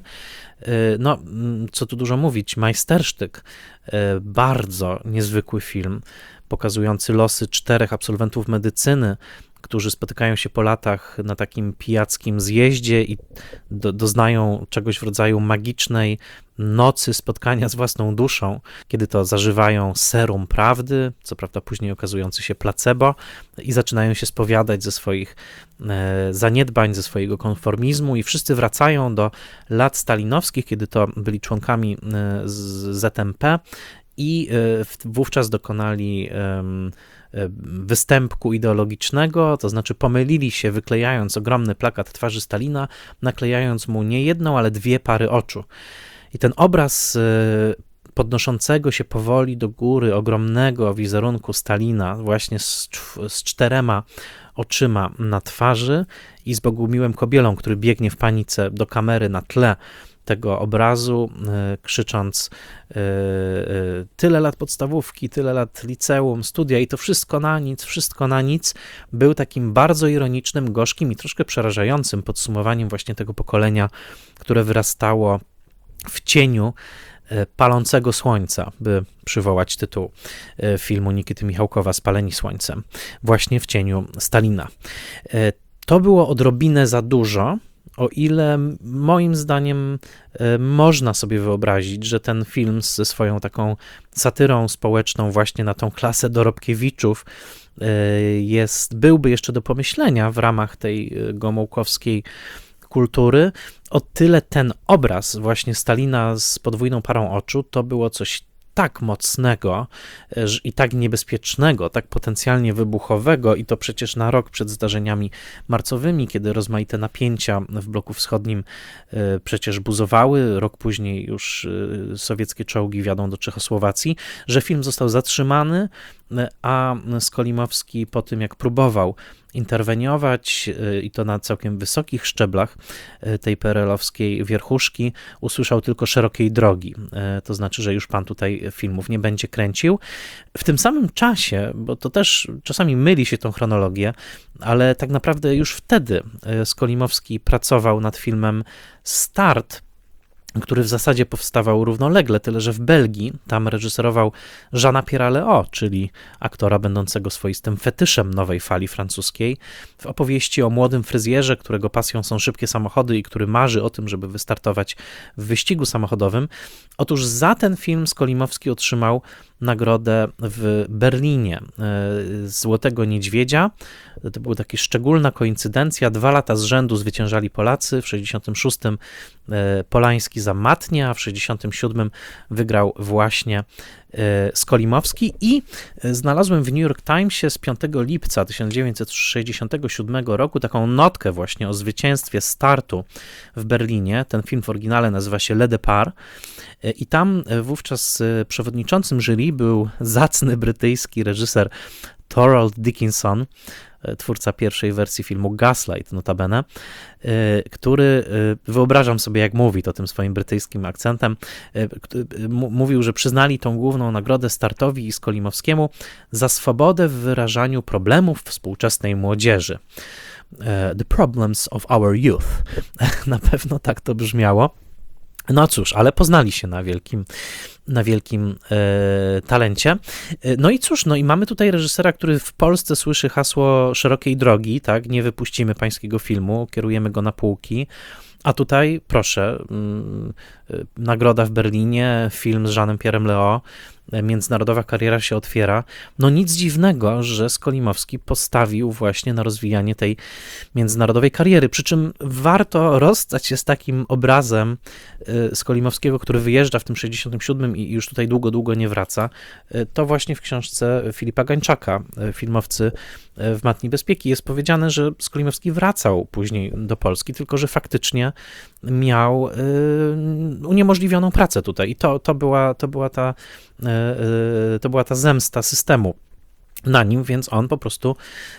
Co tu dużo mówić, majstersztyk, bardzo niezwykły film, pokazujący losy 4 absolwentów medycyny, którzy spotykają się po latach na takim pijackim zjeździe i doznają czegoś w rodzaju magicznej nocy spotkania z własną duszą, kiedy to zażywają serum prawdy, co prawda później okazujący się placebo, i zaczynają się spowiadać ze swoich zaniedbań, ze swojego konformizmu, i wszyscy wracają do lat stalinowskich, kiedy to byli członkami ZMP i wówczas dokonali występku ideologicznego, to znaczy pomylili się, wyklejając ogromny plakat twarzy Stalina, naklejając mu nie jedną, ale 2 pary oczu. I ten obraz podnoszącego się powoli do góry ogromnego wizerunku Stalina, właśnie z 4 oczyma na twarzy i z Bogumiłem Kobielą, który biegnie w panice do kamery na tle tego obrazu, krzycząc tyle lat podstawówki, tyle lat liceum, studia i to wszystko na nic, był takim bardzo ironicznym, gorzkim i troszkę przerażającym podsumowaniem właśnie tego pokolenia, które wyrastało w cieniu palącego słońca, by przywołać tytuł filmu Nikity Michałkowa Spaleni słońcem, właśnie w cieniu Stalina. To było odrobinę za dużo, o ile moim zdaniem można sobie wyobrazić, że ten film ze swoją taką satyrą społeczną właśnie na tą klasę Dorobkiewiczów byłby jeszcze do pomyślenia w ramach tej gomułkowskiej kultury, o tyle ten obraz właśnie Stalina z podwójną parą oczu to było coś tak mocnego i tak niebezpiecznego, tak potencjalnie wybuchowego, i to przecież na rok przed zdarzeniami marcowymi, kiedy rozmaite napięcia w bloku wschodnim przecież buzowały, rok później już sowieckie czołgi wjadą do Czechosłowacji, że film został zatrzymany, a Skolimowski po tym, jak próbował interweniować i to na całkiem wysokich szczeblach tej PRL-owskiej wierchuszki, usłyszał tylko szerokiej drogi. To znaczy, że już pan tutaj filmów nie będzie kręcił. W tym samym czasie, bo to też czasami myli się tą chronologię, ale tak naprawdę już wtedy Skolimowski pracował nad filmem Start, który w zasadzie powstawał równolegle, tyle że w Belgii. Tam reżyserował Jeana Pierre'a Léaud, czyli aktora będącego swoistym fetyszem nowej fali francuskiej. W opowieści o młodym fryzjerze, którego pasją są szybkie samochody i który marzy o tym, żeby wystartować w wyścigu samochodowym. Otóż za ten film Skolimowski otrzymał nagrodę w Berlinie Złotego Niedźwiedzia. To była taka szczególna koincydencja. 2 lata z rzędu zwyciężali Polacy. W 1966 Polański za Matnia, a w 1967 wygrał właśnie Skolimowski i znalazłem w New York Timesie z 5 lipca 1967 roku taką notkę właśnie o zwycięstwie startu w Berlinie. Ten film w oryginale nazywa się Le Départ i tam wówczas przewodniczącym jury był zacny brytyjski reżyser Thorold Dickinson, twórca pierwszej wersji filmu Gaslight, notabene, który, wyobrażam sobie jak mówi to tym swoim brytyjskim akcentem, mówił, że przyznali tą główną nagrodę Startowi i Skolimowskiemu za swobodę w wyrażaniu problemów współczesnej młodzieży. The problems of our youth. Na pewno tak to brzmiało. No cóż, ale poznali się na wielkim talencie. No i cóż, no i mamy tutaj reżysera, który w Polsce słyszy hasło szerokiej drogi, tak, nie wypuścimy pańskiego filmu, kierujemy go na półki, a tutaj, proszę, nagroda w Berlinie, film z Jeanem Pierre'em Léaud, międzynarodowa kariera się otwiera. No nic dziwnego, że Skolimowski postawił właśnie na rozwijanie tej międzynarodowej kariery, przy czym warto rozstać się z takim obrazem Skolimowskiego, który wyjeżdża w tym 67 i już tutaj długo nie wraca. To właśnie w książce Filipa Gańczaka, filmowcy w Matni Bezpieki, jest powiedziane, że Skolimowski wracał później do Polski, tylko że faktycznie miał uniemożliwioną pracę tutaj i to była ta zemsta systemu na nim, więc on po prostu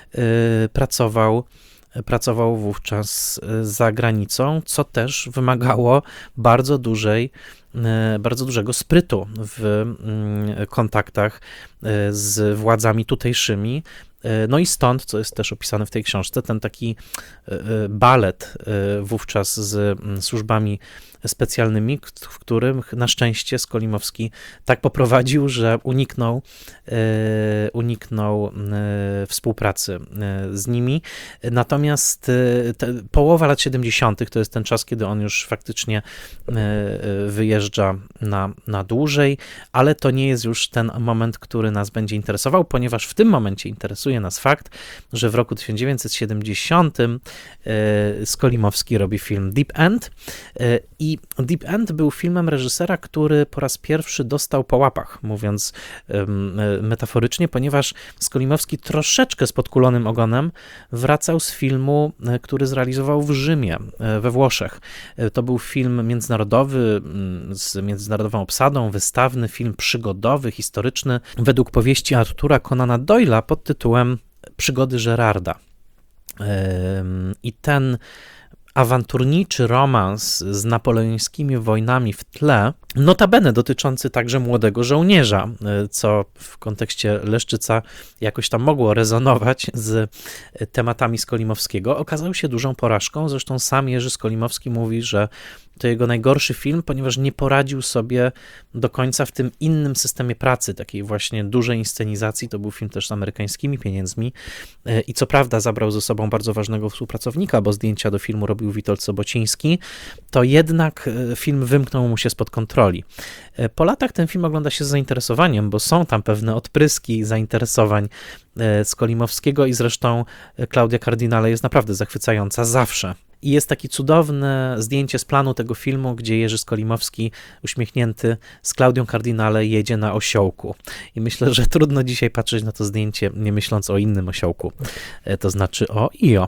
pracował wówczas za granicą, co też wymagało bardzo dużego sprytu w kontaktach z władzami tutejszymi. No i stąd, co jest też opisane w tej książce, ten taki balet wówczas z służbami specjalnymi, w którym na szczęście tak poprowadził, że uniknął współpracy z nimi. Natomiast połowa lat 70. to jest ten czas, kiedy on już faktycznie wyjeżdża na dłużej, ale to nie jest już ten moment, który nas będzie interesował, ponieważ w tym momencie interesuje nas fakt, że w roku 1970 Skolimowski robi film Deep End i Deep End był filmem reżysera, który po raz pierwszy dostał po łapach, mówiąc metaforycznie, ponieważ Skolimowski troszeczkę z podkulonym ogonem wracał z filmu, który zrealizował w Rzymie, we Włoszech. To był film międzynarodowy, z międzynarodową obsadą, wystawny, film przygodowy, historyczny, według powieści Artura Conana Doyle'a pod tytułem Przygody Gerarda. I ten awanturniczy romans z napoleońskimi wojnami w tle, notabene dotyczący także młodego żołnierza, co w kontekście Leszczyca jakoś tam mogło rezonować z tematami Skolimowskiego, okazał się dużą porażką. Zresztą sam Jerzy Skolimowski mówi, że to jego najgorszy film, ponieważ nie poradził sobie do końca w tym innym systemie pracy, takiej właśnie dużej inscenizacji. To był film też z amerykańskimi pieniędzmi i co prawda zabrał ze sobą bardzo ważnego współpracownika, bo zdjęcia do filmu robił Witold Sobociński, to jednak film wymknął mu się spod kontroli. Po latach ten film ogląda się z zainteresowaniem, bo są tam pewne odpryski zainteresowań Skolimowskiego i zresztą Klaudia Cardinale jest naprawdę zachwycająca zawsze. I jest takie cudowne zdjęcie z planu tego filmu, gdzie Jerzy Skolimowski, uśmiechnięty, z Klaudią Cardinale jedzie na osiołku. I myślę, że trudno dzisiaj patrzeć na to zdjęcie, nie myśląc o innym osiołku, to znaczy o Io.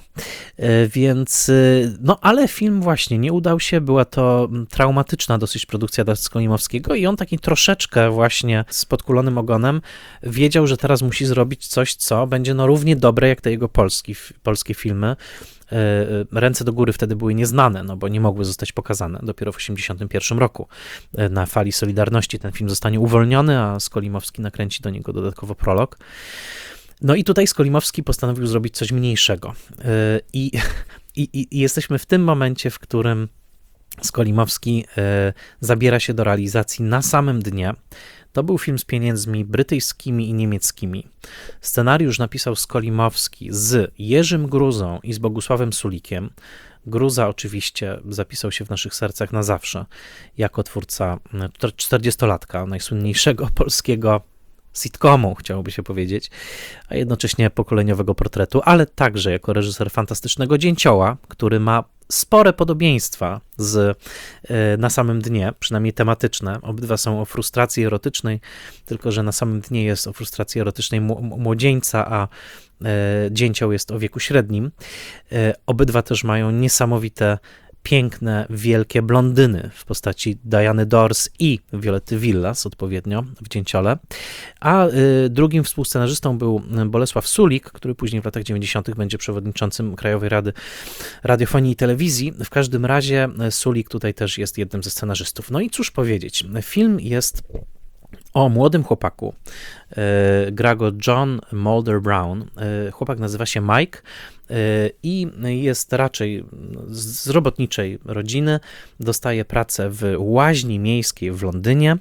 Więc, no ale film właśnie nie udał się, była to traumatyczna dosyć produkcja dla Skolimowskiego i on taki troszeczkę właśnie z podkulonym ogonem wiedział, że teraz musi zrobić coś, co będzie no równie dobre jak te jego polskie filmy. Ręce do góry wtedy były nieznane, no bo nie mogły zostać pokazane. Dopiero w 1981 roku na fali Solidarności ten film zostanie uwolniony, a Skolimowski nakręci do niego dodatkowo prolog. No i tutaj Skolimowski postanowił zrobić coś mniejszego. I jesteśmy w tym momencie, w którym Skolimowski zabiera się do realizacji na samym dnie. To był film z pieniędzmi brytyjskimi i niemieckimi. Scenariusz napisał Skolimowski z Jerzym Gruzą i z Bogusławem Sulikiem. Gruza oczywiście zapisał się w naszych sercach na zawsze jako twórca 40-latka, najsłynniejszego polskiego sitcomu, chciałoby się powiedzieć, a jednocześnie pokoleniowego portretu, ale także jako reżyser Fantastycznego Dzięcioła, który ma spore podobieństwa na samym dnie, przynajmniej tematyczne. Obydwa są o frustracji erotycznej, tylko że na samym dnie jest o frustracji erotycznej młodzieńca, a dzięcioł jest o wieku średnim. Obydwa też mają niesamowite, piękne, wielkie blondyny w postaci Diany Dors i Violetty Villas odpowiednio w Dzięciole. A drugim współscenarzystą był Bolesław Sulik, który później w latach 90. będzie przewodniczącym Krajowej Rady Radiofonii i Telewizji. W każdym razie Sulik tutaj też jest jednym ze scenarzystów. No i cóż powiedzieć, film jest o młodym chłopaku. Gra go John Mulder Brown. Chłopak nazywa się Mike i jest raczej z robotniczej rodziny. Dostaje pracę w łaźni miejskiej w Londynie.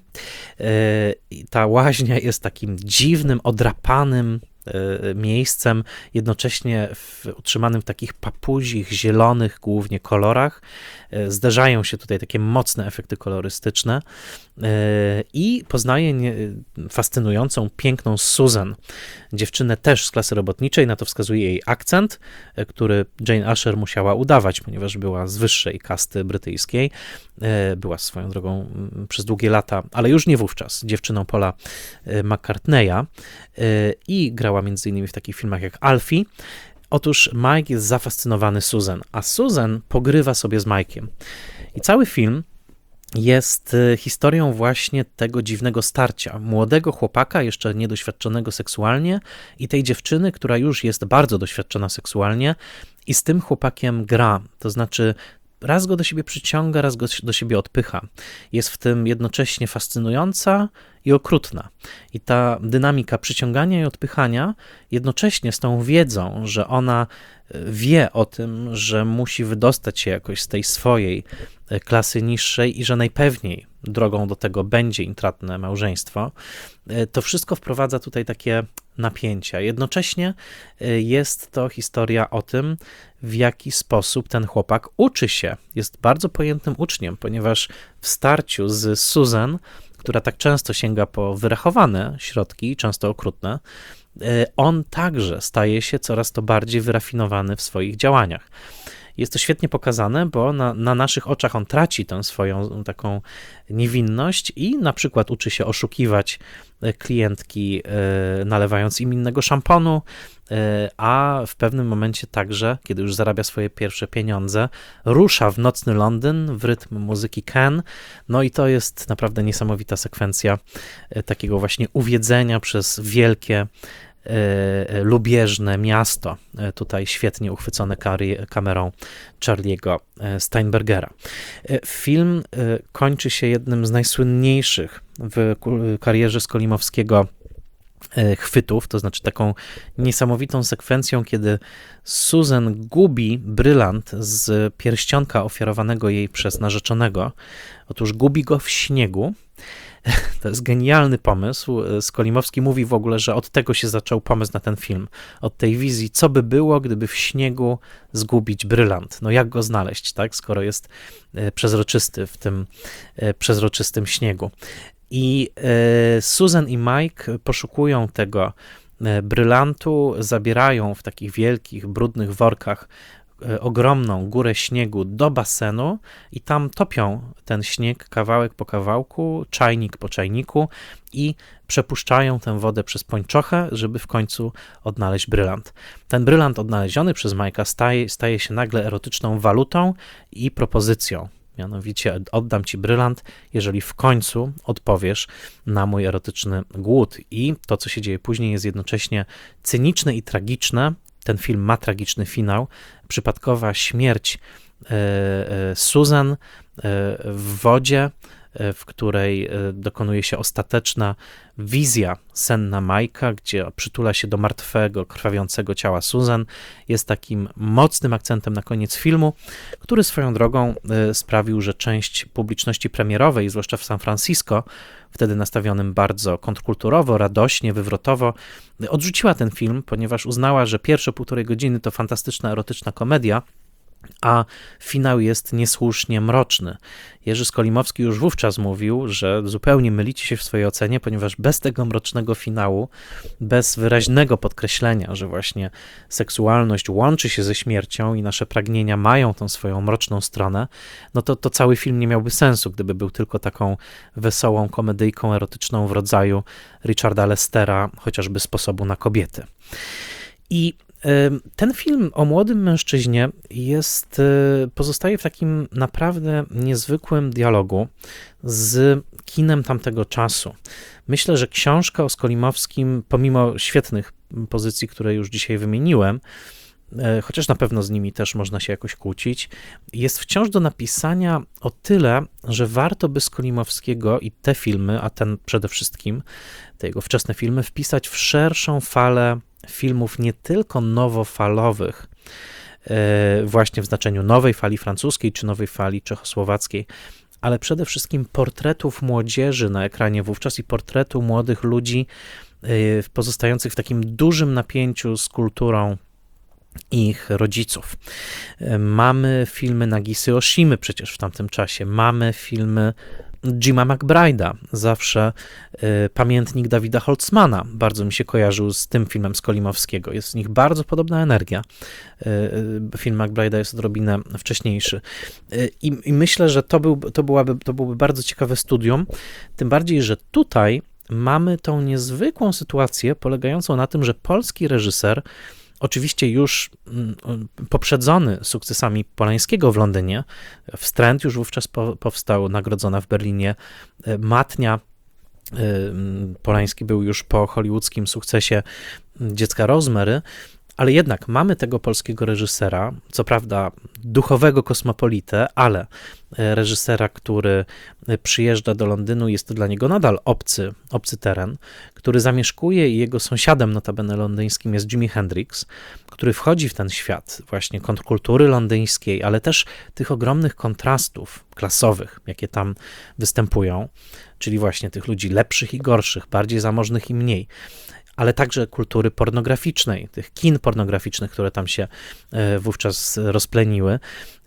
Ta łaźnia jest takim dziwnym, odrapanym miejscem, jednocześnie utrzymanym w takich papuzich, zielonych głównie kolorach. Zdarzają się tutaj takie mocne efekty kolorystyczne i poznaje fascynującą, piękną Susan, dziewczynę też z klasy robotniczej, na to wskazuje jej akcent, który Jane Asher musiała udawać, ponieważ była z wyższej kasty brytyjskiej. Była swoją drogą przez długie lata, ale już nie wówczas, dziewczyną Paula McCartneya i grała między innymi w takich filmach jak Alfie. Otóż Mike jest zafascynowany Susan, a Susan pogrywa sobie z Mike'iem. I cały film jest historią właśnie tego dziwnego starcia młodego chłopaka, jeszcze niedoświadczonego seksualnie, i tej dziewczyny, która już jest bardzo doświadczona seksualnie i z tym chłopakiem gra. To znaczy raz go do siebie przyciąga, raz go do siebie odpycha. Jest w tym jednocześnie fascynująca i okrutna. I ta dynamika przyciągania i odpychania jednocześnie z tą wiedzą, że ona wie o tym, że musi wydostać się jakoś z tej swojej klasy niższej i że najpewniej drogą do tego będzie intratne małżeństwo, to wszystko wprowadza tutaj takie napięcia. Jednocześnie jest to historia o tym, w jaki sposób ten chłopak uczy się. Jest bardzo pojętym uczniem, ponieważ w starciu z Susan, która tak często sięga po wyrachowane środki, często okrutne, on także staje się coraz to bardziej wyrafinowany w swoich działaniach. Jest to świetnie pokazane, bo na naszych oczach on traci tę swoją taką niewinność i na przykład uczy się oszukiwać klientki, nalewając im innego szamponu, a w pewnym momencie także, kiedy już zarabia swoje pierwsze pieniądze, rusza w nocny Londyn w rytm muzyki Can. No i to jest naprawdę niesamowita sekwencja takiego właśnie uwiedzenia przez wielkie, lubieżne miasto, tutaj świetnie uchwycone kamerą Charlie'ego Steinbergera. Film kończy się jednym z najsłynniejszych w karierze Skolimowskiego chwytów, to znaczy taką niesamowitą sekwencją, kiedy Susan gubi brylant z pierścionka ofiarowanego jej przez narzeczonego. Otóż gubi go w śniegu. To jest genialny pomysł. Skolimowski mówi w ogóle, że od tego się zaczął pomysł na ten film. Od tej wizji, co by było, gdyby w śniegu zgubić brylant. No jak go znaleźć, tak? Skoro jest przezroczysty w tym przezroczystym śniegu. I Susan i Mike poszukują tego brylantu, zabierają w takich wielkich, brudnych workach ogromną górę śniegu do basenu i tam topią ten śnieg kawałek po kawałku, czajnik po czajniku i przepuszczają tę wodę przez pończochę, żeby w końcu odnaleźć brylant. Ten brylant odnaleziony przez Majka staje się nagle erotyczną walutą i propozycją. Mianowicie oddam ci brylant, jeżeli w końcu odpowiesz na mój erotyczny głód. I to, co się dzieje później, jest jednocześnie cyniczne i tragiczne. Ten film ma tragiczny finał. Przypadkowa śmierć Susan w wodzie, w której dokonuje się ostateczna wizja senna Majka, gdzie przytula się do martwego, krwawiącego ciała Susan, jest takim mocnym akcentem na koniec filmu, który swoją drogą sprawił, że część publiczności premierowej, zwłaszcza w San Francisco, wtedy nastawionym bardzo kontrkulturowo, radośnie, wywrotowo, odrzuciła ten film, ponieważ uznała, że pierwsze 1,5 godziny to fantastyczna, erotyczna komedia, a finał jest niesłusznie mroczny. Jerzy Skolimowski już wówczas mówił, że zupełnie mylicie się w swojej ocenie, ponieważ bez tego mrocznego finału, bez wyraźnego podkreślenia, że właśnie seksualność łączy się ze śmiercią i nasze pragnienia mają tą swoją mroczną stronę, no to cały film nie miałby sensu, gdyby był tylko taką wesołą komedyjką erotyczną w rodzaju Richarda Lestera, chociażby Sposobu na kobiety. I ten film o młodym mężczyźnie pozostaje w takim naprawdę niezwykłym dialogu z kinem tamtego czasu. Myślę, że książka o Skolimowskim, pomimo świetnych pozycji, które już dzisiaj wymieniłem, chociaż na pewno z nimi też można się jakoś kłócić, jest wciąż do napisania o tyle, że warto by Skolimowskiego i te filmy, a ten przede wszystkim, te jego wczesne filmy, wpisać w szerszą falę filmów nie tylko nowofalowych, właśnie w znaczeniu nowej fali francuskiej czy nowej fali czechosłowackiej, ale przede wszystkim portretów młodzieży na ekranie wówczas i portretu młodych ludzi pozostających w takim dużym napięciu z kulturą ich rodziców. Mamy filmy Nagisy Oshimy przecież w tamtym czasie, mamy filmy Jima McBride'a, zawsze pamiętnik Dawida Holtzmana bardzo mi się kojarzył z tym filmem Skolimowskiego. Jest w nich bardzo podobna energia. Film McBride'a jest odrobinę wcześniejszy. I myślę, że to byłoby bardzo ciekawe studium, tym bardziej, że tutaj mamy tą niezwykłą sytuację polegającą na tym, że polski reżyser, oczywiście już poprzedzony sukcesami Polańskiego w Londynie, Wstręt już wówczas powstał, nagrodzona w Berlinie, Matnia, Polański był już po hollywoodzkim sukcesie Dziecka Rosemary, ale jednak mamy tego polskiego reżysera, co prawda duchowego kosmopolitę, ale reżysera, który przyjeżdża do Londynu, jest to dla niego nadal obcy teren, który zamieszkuje i jego sąsiadem notabene londyńskim jest Jimi Hendrix, który wchodzi w ten świat właśnie kontrkultury londyńskiej, ale też tych ogromnych kontrastów klasowych, jakie tam występują, czyli właśnie tych ludzi lepszych i gorszych, bardziej zamożnych i mniej, ale także kultury pornograficznej, tych kin pornograficznych, które tam się wówczas rozpleniły,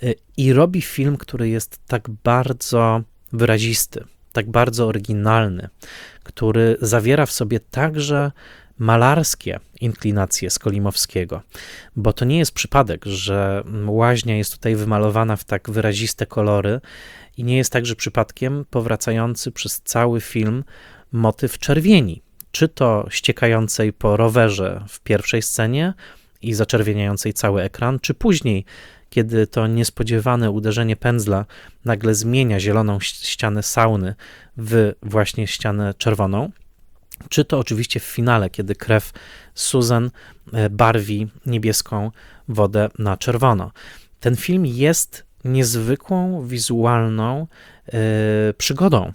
i robi film, który jest tak bardzo wyrazisty, tak bardzo oryginalny, który zawiera w sobie także malarskie inklinacje Skolimowskiego, bo to nie jest przypadek, że łaźnia jest tutaj wymalowana w tak wyraziste kolory i nie jest także przypadkiem powracający przez cały film motyw czerwieni, czy to ściekającej po rowerze w pierwszej scenie i zaczerwieniającej cały ekran, czy później, kiedy to niespodziewane uderzenie pędzla nagle zmienia zieloną ścianę sauny w właśnie ścianę czerwoną, czy to oczywiście w finale, kiedy krew Susan barwi niebieską wodę na czerwono. Ten film jest niezwykłą wizualną przygodą.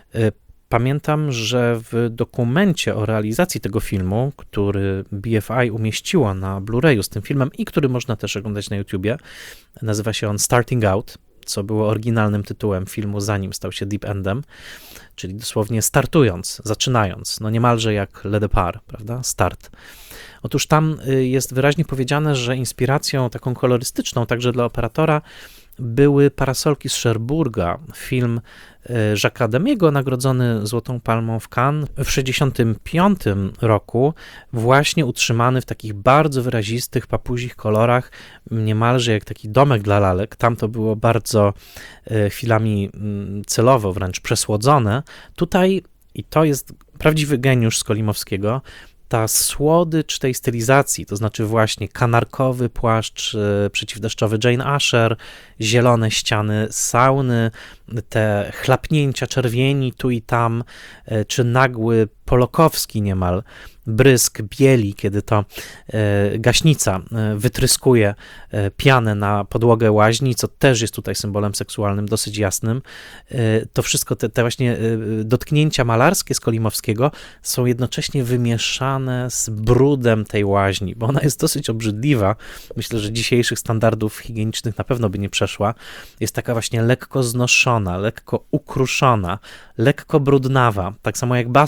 Pamiętam, że w dokumencie o realizacji tego filmu, który BFI umieściło na Blu-rayu z tym filmem i który można też oglądać na YouTubie, nazywa się on Starting Out, co było oryginalnym tytułem filmu, zanim stał się Deep Endem, czyli dosłownie startując, zaczynając, no niemalże jak Le Départ, prawda? Start. Otóż tam jest wyraźnie powiedziane, że inspiracją taką kolorystyczną, także dla operatora, były Parasolki z Cherbourga, film Jacques'a Demiego, nagrodzony Złotą Palmą w Cannes w 1965 roku, właśnie utrzymany w takich bardzo wyrazistych, papuzich kolorach, niemalże jak taki domek dla lalek. Tam to było bardzo chwilami celowo wręcz przesłodzone. Tutaj, i to jest prawdziwy geniusz Skolimowskiego, ta słodycz tej stylizacji, to znaczy właśnie kanarkowy płaszcz przeciwdeszczowy Jane Asher, zielone ściany sauny, te chlapnięcia czerwieni tu i tam, czy nagły polokowski niemal brysk bieli, kiedy to gaśnica wytryskuje pianę na podłogę łaźni, co też jest tutaj symbolem seksualnym dosyć jasnym. To wszystko, te właśnie dotknięcia malarskie Skolimowskiego są jednocześnie wymieszane z brudem tej łaźni, bo ona jest dosyć obrzydliwa. Myślę, że dzisiejszych standardów higienicznych na pewno by nie przeszła. Jest taka właśnie lekko znoszona, lekko ukruszona, lekko brudnawa, tak samo jak basen, który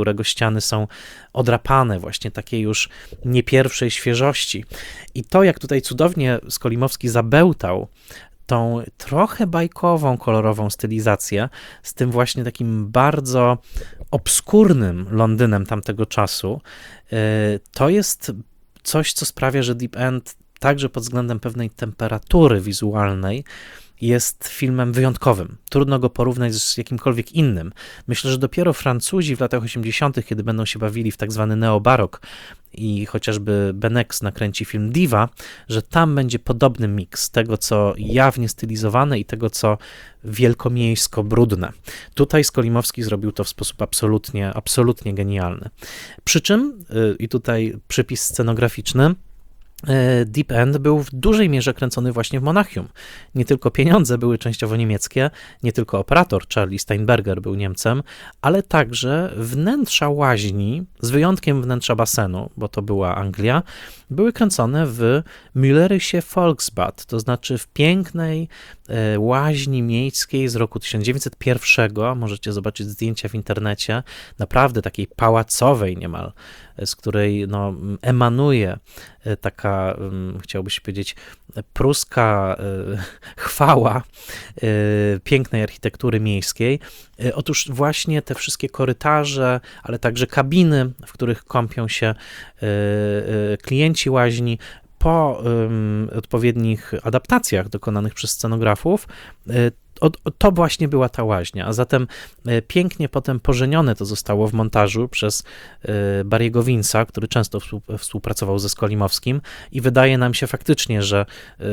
którego ściany są odrapane, właśnie takiej już nie pierwszej świeżości. I to, jak tutaj cudownie Skolimowski zabełtał tą trochę bajkową, kolorową stylizację z tym właśnie takim bardzo obskurnym Londynem tamtego czasu, to jest coś, co sprawia, że Deep End także pod względem pewnej temperatury wizualnej jest filmem wyjątkowym. Trudno go porównać z jakimkolwiek innym. Myślę, że dopiero Francuzi w latach 80., kiedy będą się bawili w tak zwany neobarok i chociażby Benex nakręci film Diva, że tam będzie podobny miks tego, co jawnie stylizowane i tego, co wielkomiejsko brudne. Tutaj Skolimowski zrobił to w sposób absolutnie genialny. Przy czym, i tutaj przypis scenograficzny, Deep End był w dużej mierze kręcony właśnie w Monachium. Nie tylko pieniądze były częściowo niemieckie, nie tylko operator Charlie Steinberger był Niemcem, ale także wnętrza łaźni, z wyjątkiem wnętrza basenu, bo to była Anglia, były kręcone w Müllerische Volksbad, to znaczy w pięknej łaźni miejskiej z roku 1901. Możecie zobaczyć zdjęcia w internecie, naprawdę takiej pałacowej niemal, z której emanuje taka, chciałby się powiedzieć, pruska chwała pięknej architektury miejskiej. Otóż właśnie te wszystkie korytarze, ale także kabiny, w których kąpią się klienci łaźni, po odpowiednich adaptacjach dokonanych przez scenografów, to właśnie była ta łaźnia, a zatem pięknie potem pożenione to zostało w montażu przez Barry'ego Vince'a, który często współpracował ze Skolimowskim i wydaje nam się faktycznie, że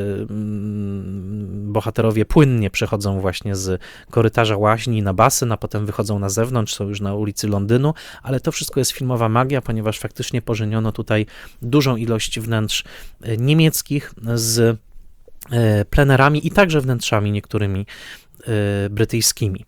bohaterowie płynnie przechodzą właśnie z korytarza łaźni na basen, a potem wychodzą na zewnątrz, są już na ulicy Londynu, ale to wszystko jest filmowa magia, ponieważ faktycznie pożeniono tutaj dużą ilość wnętrz niemieckich z plenerami i także wnętrzami niektórymi brytyjskimi.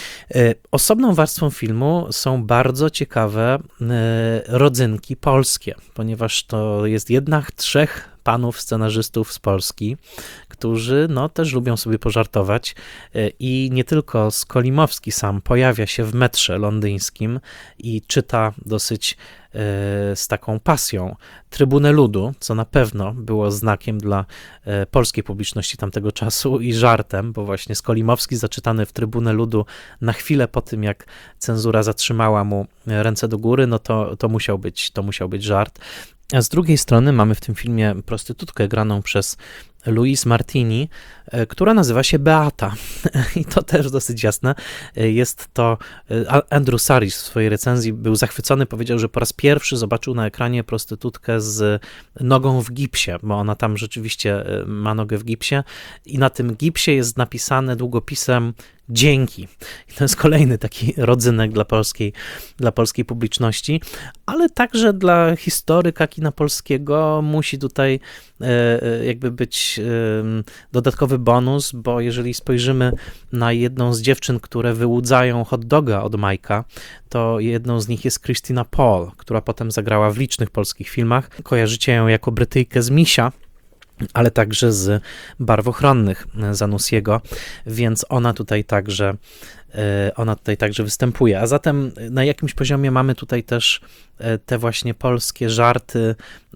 Osobną warstwą filmu są bardzo ciekawe rodzynki polskie, ponieważ to jest jednak 3 panów scenarzystów z Polski, którzy też lubią sobie pożartować i nie tylko Skolimowski sam pojawia się w metrze londyńskim i czyta dosyć z taką pasją Trybunę Ludu, co na pewno było znakiem dla polskiej publiczności tamtego czasu i żartem, bo właśnie Skolimowski zaczytany w Trybunę Ludu na chwilę po tym, jak cenzura zatrzymała mu ręce do góry, to musiał być żart. A z drugiej strony mamy w tym filmie prostytutkę graną przez Louise Martini, która nazywa się Beata. I to też dosyć jasne. Jest to Andrew Saris w swojej recenzji był zachwycony, powiedział, że po raz pierwszy zobaczył na ekranie prostytutkę z nogą w gipsie, bo ona tam rzeczywiście ma nogę w gipsie i na tym gipsie jest napisane długopisem dzięki. I to jest kolejny taki rodzynek dla polskiej publiczności, ale także dla historyka kina polskiego musi tutaj jakby być dodatkowy bonus, bo jeżeli spojrzymy na jedną z dziewczyn, które wyłudzają hot doga od Majka, to jedną z nich jest Christina Paul, która potem zagrała w licznych polskich filmach. Kojarzycie ją jako Brytyjkę z Misia, ale także z Barwochronnych Zanussiego, więc ona tutaj także występuje. A zatem na jakimś poziomie mamy tutaj też te właśnie polskie żarty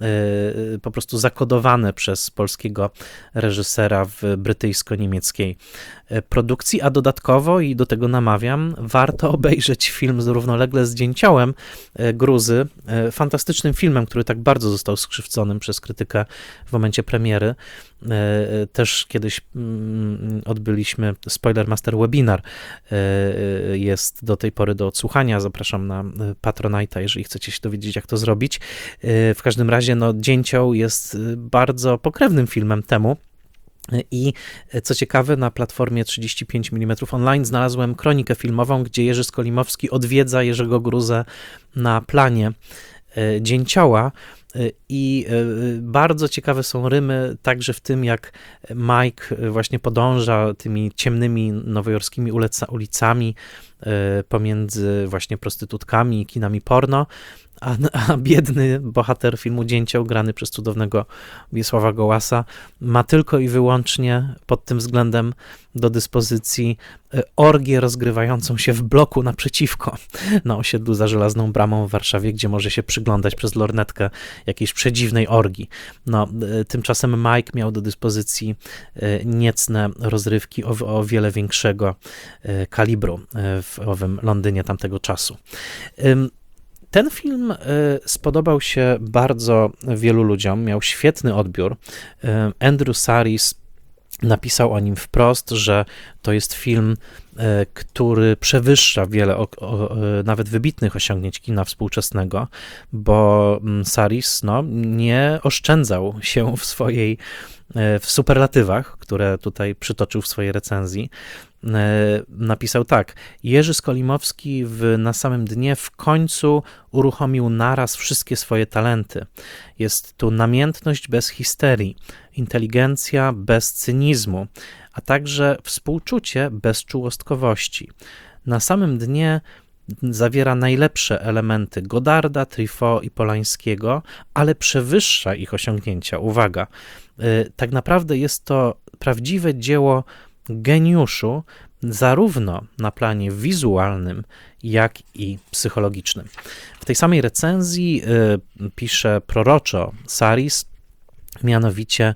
po prostu zakodowane przez polskiego reżysera w brytyjsko-niemieckiej produkcji, a dodatkowo, i do tego namawiam, warto obejrzeć film równolegle z Dzięciołem Gruzy, fantastycznym filmem, który tak bardzo został skrzywdzonym przez krytykę w momencie premiery. Też kiedyś odbyliśmy Spoilermaster webinar, jest do tej pory do odsłuchania, zapraszam na Patronite'a, jeżeli chcecie się dowiedzieć, jak to zrobić. W każdym razie Dzięcioł jest bardzo pokrewnym filmem temu. I co ciekawe, na platformie 35 mm online znalazłem kronikę filmową, gdzie Jerzy Skolimowski odwiedza Jerzego Gruzę na planie Dzięcioła. I bardzo ciekawe są rymy także w tym, jak Mike właśnie podąża tymi ciemnymi nowojorskimi ulicami pomiędzy właśnie prostytutkami i kinami porno a biedny bohater filmu Dzięcioł, grany przez cudownego Wiesława Gołasa, ma tylko i wyłącznie pod tym względem do dyspozycji orgię rozgrywającą się w bloku naprzeciwko, na osiedlu za Żelazną Bramą w Warszawie, gdzie może się przyglądać przez lornetkę jakiejś przedziwnej orgii. Tymczasem Mike miał do dyspozycji niecne rozrywki o wiele większego kalibru w owym Londynie tamtego czasu. Ten film spodobał się bardzo wielu ludziom, miał świetny odbiór. Andrew Sarris napisał o nim wprost, że to jest film, który przewyższa wiele nawet wybitnych osiągnięć kina współczesnego, bo Sarris nie oszczędzał się w superlatywach, które tutaj przytoczył w swojej recenzji. Napisał tak: Jerzy Skolimowski na samym dnie w końcu uruchomił naraz wszystkie swoje talenty. Jest tu namiętność bez histerii, inteligencja bez cynizmu, a także współczucie bez czułostkowości. Na samym dnie zawiera najlepsze elementy Godarda, Truffaut i Polańskiego, ale przewyższa ich osiągnięcia. Uwaga, tak naprawdę jest to prawdziwe dzieło geniuszu, zarówno na planie wizualnym, jak i psychologicznym. W tej samej recenzji pisze proroczo Sarris, mianowicie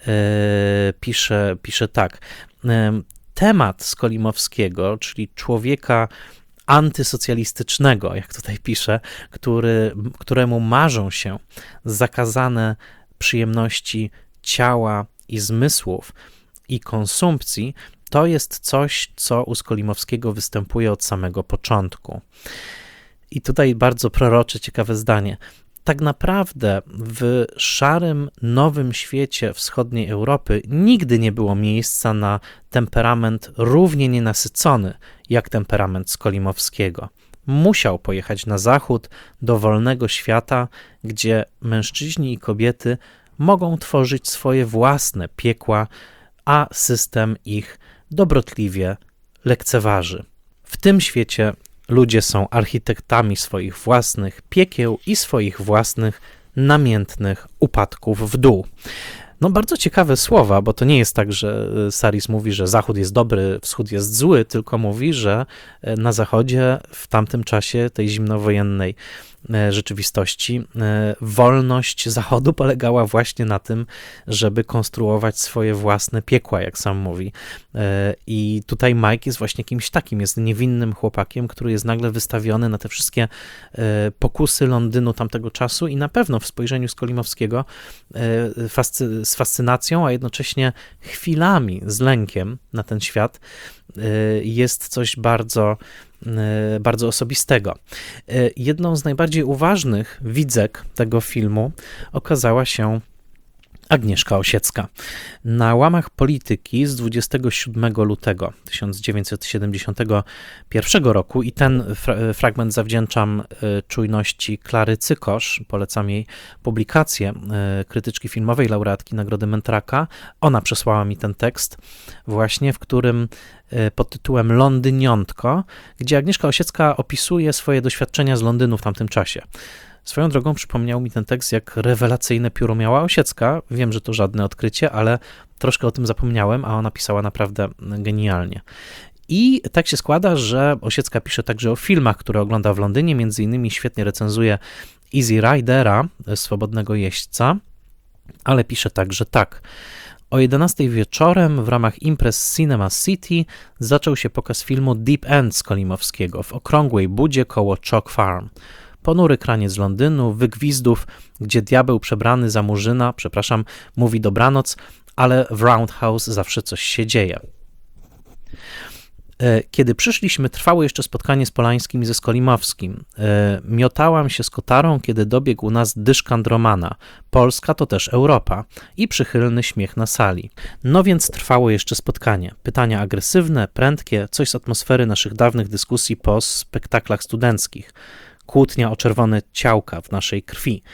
pisze tak: temat Skolimowskiego, czyli człowieka antysocjalistycznego, jak tutaj pisze, któremu marzą się zakazane przyjemności ciała i zmysłów i konsumpcji, to jest coś, co u Skolimowskiego występuje od samego początku. I tutaj bardzo prorocze, ciekawe zdanie. Tak naprawdę w szarym, nowym świecie wschodniej Europy nigdy nie było miejsca na temperament równie nienasycony jak temperament Skolimowskiego. Musiał pojechać na zachód, do wolnego świata, gdzie mężczyźni i kobiety mogą tworzyć swoje własne piekła, a system ich dobrotliwie lekceważy. W tym świecie ludzie są architektami swoich własnych piekieł i swoich własnych namiętnych upadków w dół. Bardzo ciekawe słowa, bo to nie jest tak, że Sarris mówi, że Zachód jest dobry, Wschód jest zły, tylko mówi, że na Zachodzie w tamtym czasie tej zimnowojennej rzeczywistości wolność Zachodu polegała właśnie na tym, żeby konstruować swoje własne piekła, jak sam mówi. I tutaj Mike jest właśnie kimś takim, jest niewinnym chłopakiem, który jest nagle wystawiony na te wszystkie pokusy Londynu tamtego czasu i na pewno w spojrzeniu Skolimowskiego z fascynacją, a jednocześnie chwilami z lękiem na ten świat jest coś bardzo osobistego. Jedną z najbardziej uważnych widzek tego filmu okazała się Agnieszka Osiecka. Na łamach Polityki z 27 lutego 1971 roku, i ten fragment zawdzięczam czujności Klary Cykosz, polecam jej publikację, krytyczki filmowej, laureatki Nagrody Mentraka. Ona przesłała mi ten tekst właśnie, w którym pod tytułem Londyniątko, gdzie Agnieszka Osiecka opisuje swoje doświadczenia z Londynu w tamtym czasie. Swoją drogą przypomniał mi ten tekst, jak rewelacyjne pióro miała Osiecka. Wiem, że to żadne odkrycie, ale troszkę o tym zapomniałem, a ona pisała naprawdę genialnie. I tak się składa, że Osiecka pisze także o filmach, które ogląda w Londynie, między innymi świetnie recenzuje Easy Ridera, Swobodnego Jeźdźca, ale pisze także tak: o 11 wieczorem w ramach imprez Cinema City zaczął się pokaz filmu Deep End Skolimowskiego w okrągłej budzie koło Chalk Farm. Ponury kraniec Londynu, wygwizdów, gdzie diabeł przebrany za murzyna, mówi dobranoc, ale w Roundhouse zawsze coś się dzieje. Kiedy przyszliśmy, trwało jeszcze spotkanie z Polańskim i ze Skolimowskim. Miotałam się z kotarą, kiedy dobiegł nas dyszkant Romana. Polska to też Europa. I przychylny śmiech na sali. No więc trwało jeszcze spotkanie. Pytania agresywne, prędkie, coś z atmosfery naszych dawnych dyskusji po spektaklach studenckich. Kłótnia o czerwone ciałka w naszej krwi.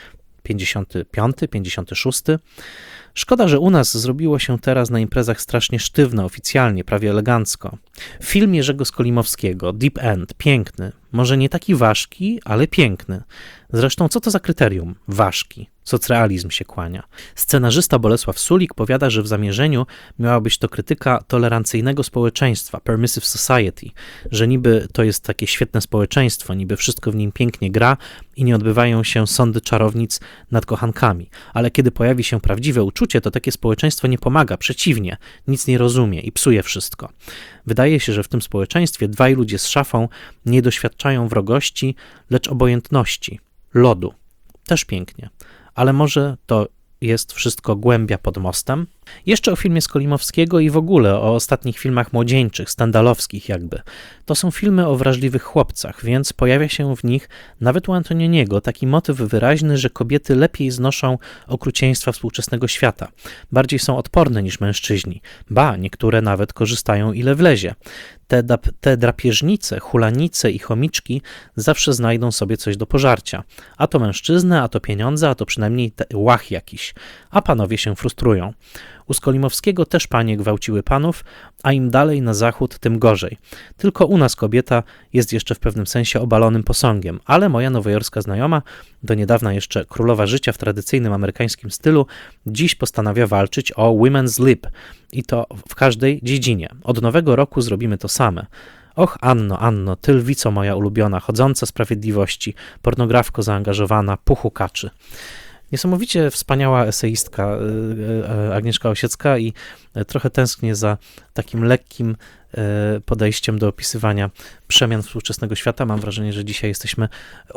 55, 56. Szkoda, że u nas zrobiło się teraz na imprezach strasznie sztywno, oficjalnie, prawie elegancko. Film Jerzego Skolimowskiego, Deep End, piękny. Może nie taki ważki, ale piękny. Zresztą co to za kryterium? Ważki. Socrealizm się kłania. Scenarzysta Bolesław Sulik powiada, że w zamierzeniu miała być to krytyka tolerancyjnego społeczeństwa, permissive society, że niby to jest takie świetne społeczeństwo, niby wszystko w nim pięknie gra i nie odbywają się sądy czarownic nad kochankami. Ale kiedy pojawi się prawdziwe uczucie, to takie społeczeństwo nie pomaga, przeciwnie, nic nie rozumie i psuje wszystko. Wydaje się, że w tym społeczeństwie dwaj ludzie z szafą nie doświadczają wrogości, lecz obojętności, lodu. Też pięknie. Ale może to jest wszystko głębia pod mostem? Jeszcze o filmie Skolimowskiego i w ogóle o ostatnich filmach młodzieńczych, stendalowskich jakby. To są filmy o wrażliwych chłopcach, więc pojawia się w nich, nawet u Antonioniego, taki motyw wyraźny, że kobiety lepiej znoszą okrucieństwa współczesnego świata. Bardziej są odporne niż mężczyźni. Ba, niektóre nawet korzystają ile wlezie. Te drapieżnice, hulanice i chomiczki zawsze znajdą sobie coś do pożarcia. A to mężczyznę, a to pieniądze, a to przynajmniej łach jakiś. A panowie się frustrują. U Skolimowskiego też panie gwałciły panów, a im dalej na zachód, tym gorzej. Tylko u nas kobieta jest jeszcze w pewnym sensie obalonym posągiem, ale moja nowojorska znajoma, do niedawna jeszcze królowa życia w tradycyjnym amerykańskim stylu, dziś postanawia walczyć o women's lib i to w każdej dziedzinie. Od nowego roku zrobimy to same. Och, Anno, ty lwico moja ulubiona, chodząca sprawiedliwości, pornografko zaangażowana, puchu kaczy. Niesamowicie wspaniała eseistka Agnieszka Osiecka i trochę tęsknię za takim lekkim podejściem do opisywania przemian współczesnego świata. Mam wrażenie, że dzisiaj jesteśmy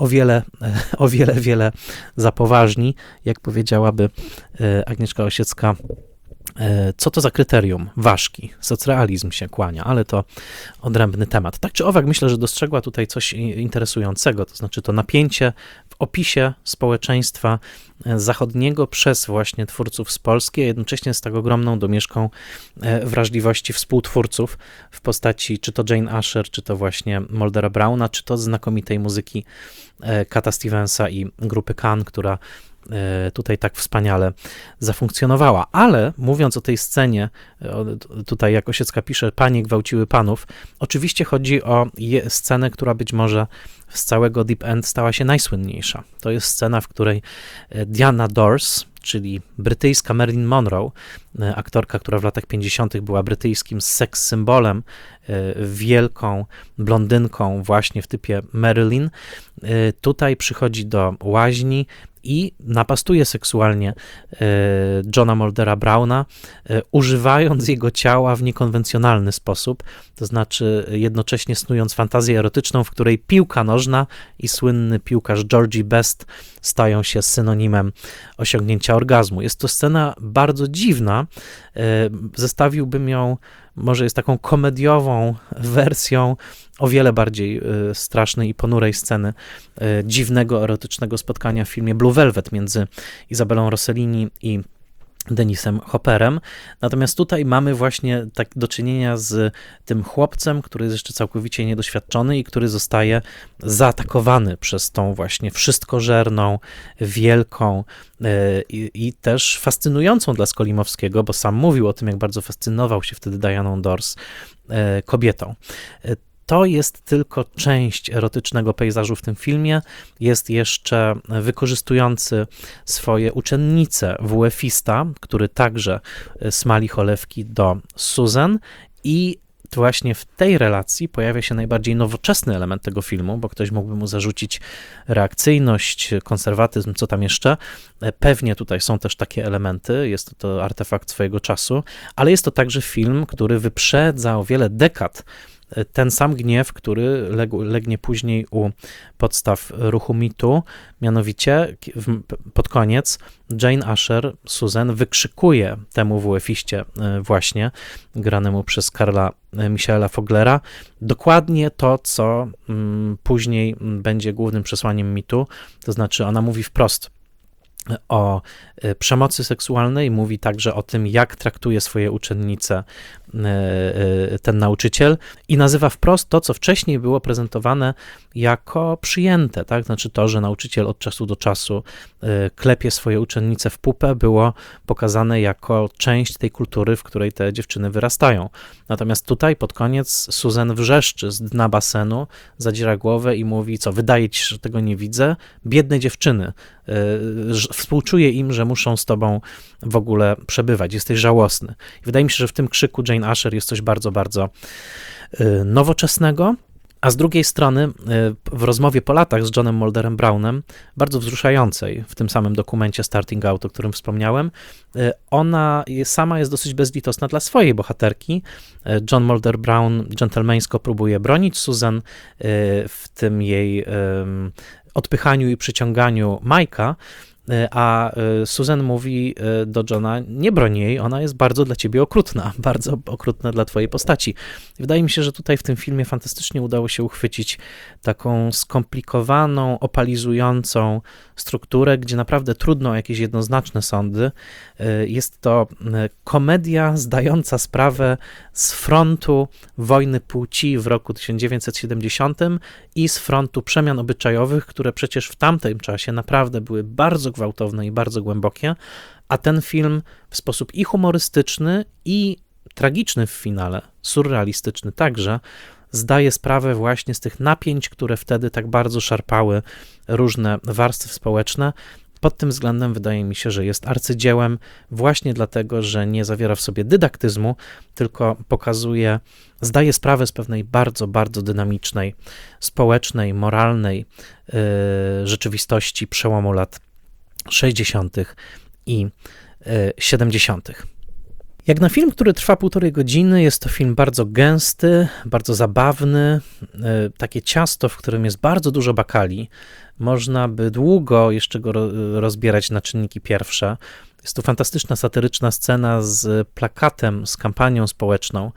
o wiele za poważni, jak powiedziałaby Agnieszka Osiecka. Co to za kryterium? Ważki. Socrealizm się kłania, ale to odrębny temat. Tak czy owak, myślę, że dostrzegła tutaj coś interesującego, to znaczy to napięcie w opisie społeczeństwa zachodniego przez właśnie twórców z Polski, a jednocześnie z tak ogromną domieszką wrażliwości współtwórców w postaci czy to Jane Asher, czy to właśnie Moldera Brauna, czy to znakomitej muzyki Cata Stevensa i grupy Can, która tutaj tak wspaniale zafunkcjonowała. Ale mówiąc o tej scenie, tutaj jak Osiecka pisze, panie gwałciły panów, oczywiście chodzi o scenę, która być może z całego Deep End stała się najsłynniejsza. To jest scena, w której Diana Dors, czyli brytyjska Marilyn Monroe, aktorka, która w latach 50. była brytyjskim seks symbolem, wielką blondynką właśnie w typie Marilyn, tutaj przychodzi do łaźni i napastuje seksualnie Johna Moldera Brauna, używając jego ciała w niekonwencjonalny sposób, to znaczy jednocześnie snując fantazję erotyczną, w której piłka nożna i słynny piłkarz Georgie Best stają się synonimem osiągnięcia orgazmu. Jest to scena bardzo dziwna, zestawiłbym ją może jest taką komediową wersją o wiele bardziej strasznej i ponurej sceny dziwnego, erotycznego spotkania w filmie Blue Velvet między Izabelą Rossellini i Denisem Hopperem. Natomiast tutaj mamy właśnie tak do czynienia z tym chłopcem, który jest jeszcze całkowicie niedoświadczony i który zostaje zaatakowany przez tą właśnie wszystkożerną, wielką i też fascynującą dla Skolimowskiego, bo sam mówił o tym, jak bardzo fascynował się wtedy Dianą Dors kobietą. To jest tylko część erotycznego pejzażu w tym filmie. Jest jeszcze wykorzystujący swoje uczennice WF-ista, który także smali cholewki do Susan i właśnie w tej relacji pojawia się najbardziej nowoczesny element tego filmu, bo ktoś mógłby mu zarzucić reakcyjność, konserwatyzm, co tam jeszcze. Pewnie tutaj są też takie elementy, jest to artefakt swojego czasu, ale jest to także film, który wyprzedza o wiele dekad ten sam gniew, który legnie później u podstaw ruchu mitu, mianowicie pod koniec Jane Asher, Susan, wykrzykuje temu WF-iście właśnie, granemu przez Karla Michaela Foglera, dokładnie to, co później będzie głównym przesłaniem mitu, to znaczy ona mówi wprost o przemocy seksualnej, mówi także o tym, jak traktuje swoje uczennice ten nauczyciel i nazywa wprost to, co wcześniej było prezentowane jako przyjęte, tak? Znaczy to, że nauczyciel od czasu do czasu klepie swoje uczennice w pupę, było pokazane jako część tej kultury, w której te dziewczyny wyrastają. Natomiast tutaj pod koniec Susan wrzeszczy z dna basenu, zadziera głowę i mówi, co, wydaje ci się, że tego nie widzę? Biedne dziewczyny, współczuję im, że muszą z tobą w ogóle przebywać, jesteś żałosny. I wydaje mi się, że w tym krzyku Jane Asher jest coś bardzo, bardzo nowoczesnego, a z drugiej strony w rozmowie po latach z Johnem Mulderem Brownem, bardzo wzruszającej w tym samym dokumencie Starting Out, o którym wspomniałem, ona sama jest dosyć bezlitosna dla swojej bohaterki. John Mulder Brown dżentelmeńsko próbuje bronić Susan w tym jej odpychaniu i przyciąganiu Mike'a, a Susan mówi do Johna, nie broń jej, ona jest bardzo dla ciebie okrutna, bardzo okrutna dla twojej postaci. I wydaje mi się, że tutaj w tym filmie fantastycznie udało się uchwycić taką skomplikowaną, opalizującą strukturę, gdzie naprawdę trudno o jakieś jednoznaczne sądy. Jest to komedia zdająca sprawę z frontu wojny płci w roku 1970 i z frontu przemian obyczajowych, które przecież w tamtym czasie naprawdę były bardzo gwałtowne i bardzo głębokie, a ten film w sposób i humorystyczny, i tragiczny w finale, surrealistyczny także, zdaje sprawę właśnie z tych napięć, które wtedy tak bardzo szarpały różne warstwy społeczne. Pod tym względem wydaje mi się, że jest arcydziełem właśnie dlatego, że nie zawiera w sobie dydaktyzmu, tylko pokazuje, zdaje sprawę z pewnej bardzo, bardzo dynamicznej, społecznej, moralnej rzeczywistości przełomu lat 60. i 70. Jak na film, który trwa 1,5 godziny, jest to film bardzo gęsty, bardzo zabawny, takie ciasto, w którym jest bardzo dużo bakali. Można by długo jeszcze go rozbierać na czynniki pierwsze. Jest to fantastyczna, satyryczna scena z plakatem, z kampanią społeczną,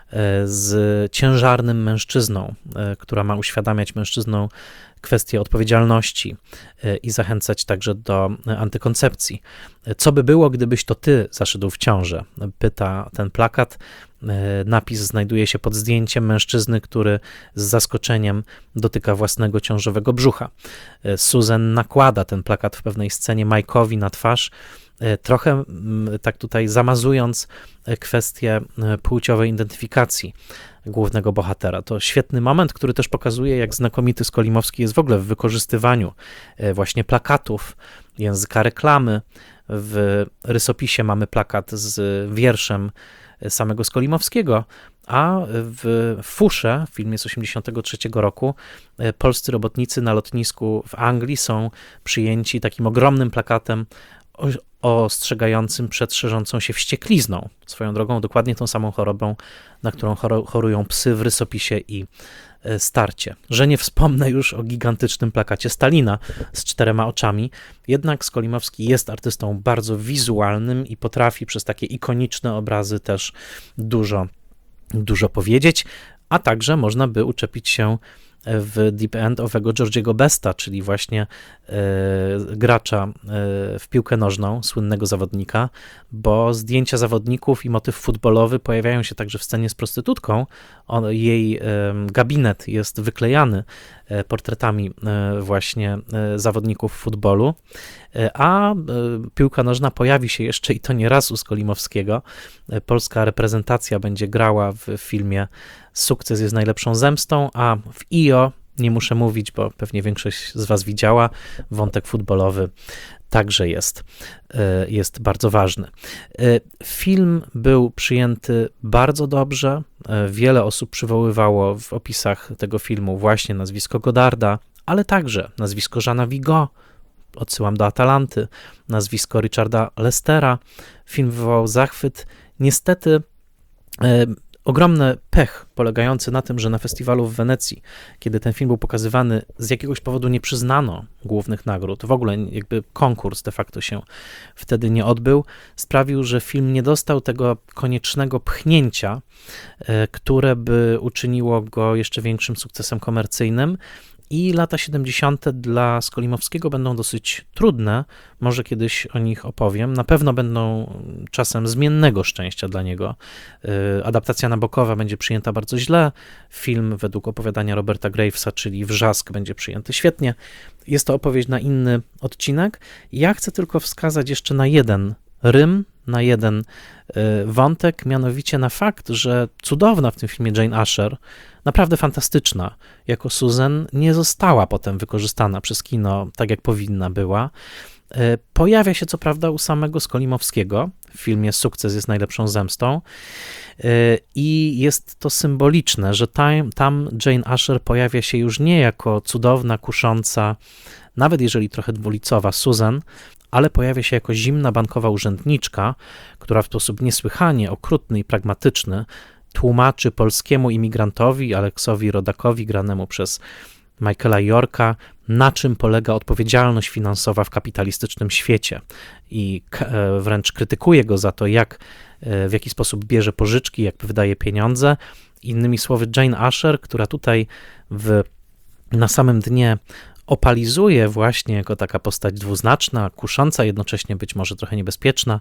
z ciężarnym mężczyzną, która ma uświadamiać mężczyznom kwestię odpowiedzialności i zachęcać także do antykoncepcji. Co by było, gdybyś to ty zaszedł w ciążę? Pyta ten plakat. Napis znajduje się pod zdjęciem mężczyzny, który z zaskoczeniem dotyka własnego ciążowego brzucha. Susan nakłada ten plakat w pewnej scenie Mike'owi na twarz, trochę tak tutaj zamazując kwestię płciowej identyfikacji głównego bohatera. To świetny moment, który też pokazuje, jak znakomity Skolimowski jest w ogóle w wykorzystywaniu właśnie plakatów, języka reklamy. W rysopisie mamy plakat z wierszem samego Skolimowskiego, a w Fusze, w filmie z 1983 roku, polscy robotnicy na lotnisku w Anglii są przyjęci takim ogromnym plakatem ostrzegającym przed szerzącą się wścieklizną. Swoją drogą dokładnie tą samą chorobą, na którą chorują psy w rysopisie i starcie. Że nie wspomnę już o gigantycznym plakacie Stalina z 4 oczami, jednak Skolimowski jest artystą bardzo wizualnym i potrafi przez takie ikoniczne obrazy też dużo powiedzieć, a także można by uczepić się w Deep End owego Georgiego Besta, czyli właśnie gracza w piłkę nożną, słynnego zawodnika, bo zdjęcia zawodników i motyw futbolowy pojawiają się także w scenie z prostytutką. Jej gabinet jest wyklejany portretami właśnie zawodników futbolu, a piłka nożna pojawi się jeszcze i to nie raz u Skolimowskiego. Polska reprezentacja będzie grała w filmie Sukces jest najlepszą zemstą, a w IO, nie muszę mówić, bo pewnie większość z was widziała, wątek futbolowy także jest bardzo ważny. Film był przyjęty bardzo dobrze. Wiele osób przywoływało w opisach tego filmu właśnie nazwisko Godarda, ale także nazwisko Jeana Vigo, odsyłam do Atalanty, nazwisko Richarda Lestera. Film wywołał zachwyt. Niestety ogromny pech polegający na tym, że na festiwalu w Wenecji, kiedy ten film był pokazywany, z jakiegoś powodu nie przyznano głównych nagród, w ogóle jakby konkurs de facto się wtedy nie odbył, sprawił, że film nie dostał tego koniecznego pchnięcia, które by uczyniło go jeszcze większym sukcesem komercyjnym I lata 70. dla Skolimowskiego będą dosyć trudne, może kiedyś o nich opowiem. Na pewno będą czasem zmiennego szczęścia dla niego. Adaptacja nabokowa będzie przyjęta bardzo źle. Film według opowiadania Roberta Gravesa, czyli Wrzask, będzie przyjęty świetnie. Jest to opowieść na inny odcinek. Ja chcę tylko wskazać jeszcze na jeden rym, na jeden wątek, mianowicie na fakt, że cudowna w tym filmie Jane Asher, naprawdę fantastyczna, jako Susan, nie została potem wykorzystana przez kino tak, jak powinna była. Pojawia się co prawda u samego Skolimowskiego w filmie Sukces jest najlepszą zemstą i jest to symboliczne, że tam Jane Asher pojawia się już nie jako cudowna, kusząca, nawet jeżeli trochę dwulicowa Susan, ale pojawia się jako zimna bankowa urzędniczka, która w sposób niesłychanie okrutny i pragmatyczny tłumaczy polskiemu imigrantowi, Aleksowi Rodakowi, granemu przez Michaela Yorka, na czym polega odpowiedzialność finansowa w kapitalistycznym świecie i wręcz krytykuje go za to, w jaki sposób bierze pożyczki, jak wydaje pieniądze. Innymi słowy, Jane Asher, która tutaj na samym dnie opalizuje właśnie jako taka postać dwuznaczna, kusząca, jednocześnie być może trochę niebezpieczna.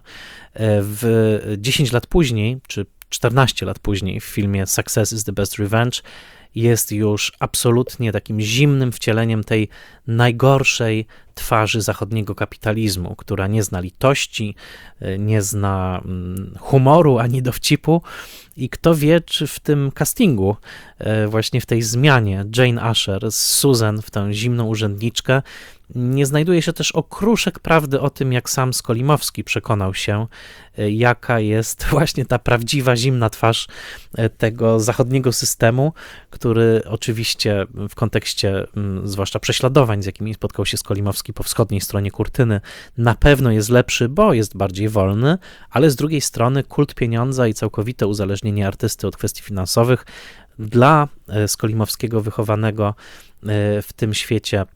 10 lat później, czy 14 lat później w filmie Success is the Best Revenge jest już absolutnie takim zimnym wcieleniem tej najgorszej twarzy zachodniego kapitalizmu, która nie zna litości, nie zna humoru ani dowcipu i kto wie, czy w tym castingu, właśnie w tej zmianie Jane Asher z Susan w tę zimną urzędniczkę nie znajduje się też okruszek prawdy o tym, jak sam Skolimowski przekonał się, jaka jest właśnie ta prawdziwa, zimna twarz tego zachodniego systemu, który oczywiście w kontekście zwłaszcza prześladowań, z jakimi spotkał się Skolimowski po wschodniej stronie kurtyny, na pewno jest lepszy, bo jest bardziej wolny, ale z drugiej strony kult pieniądza i całkowite uzależnienie artysty od kwestii finansowych dla Skolimowskiego wychowanego w tym świecie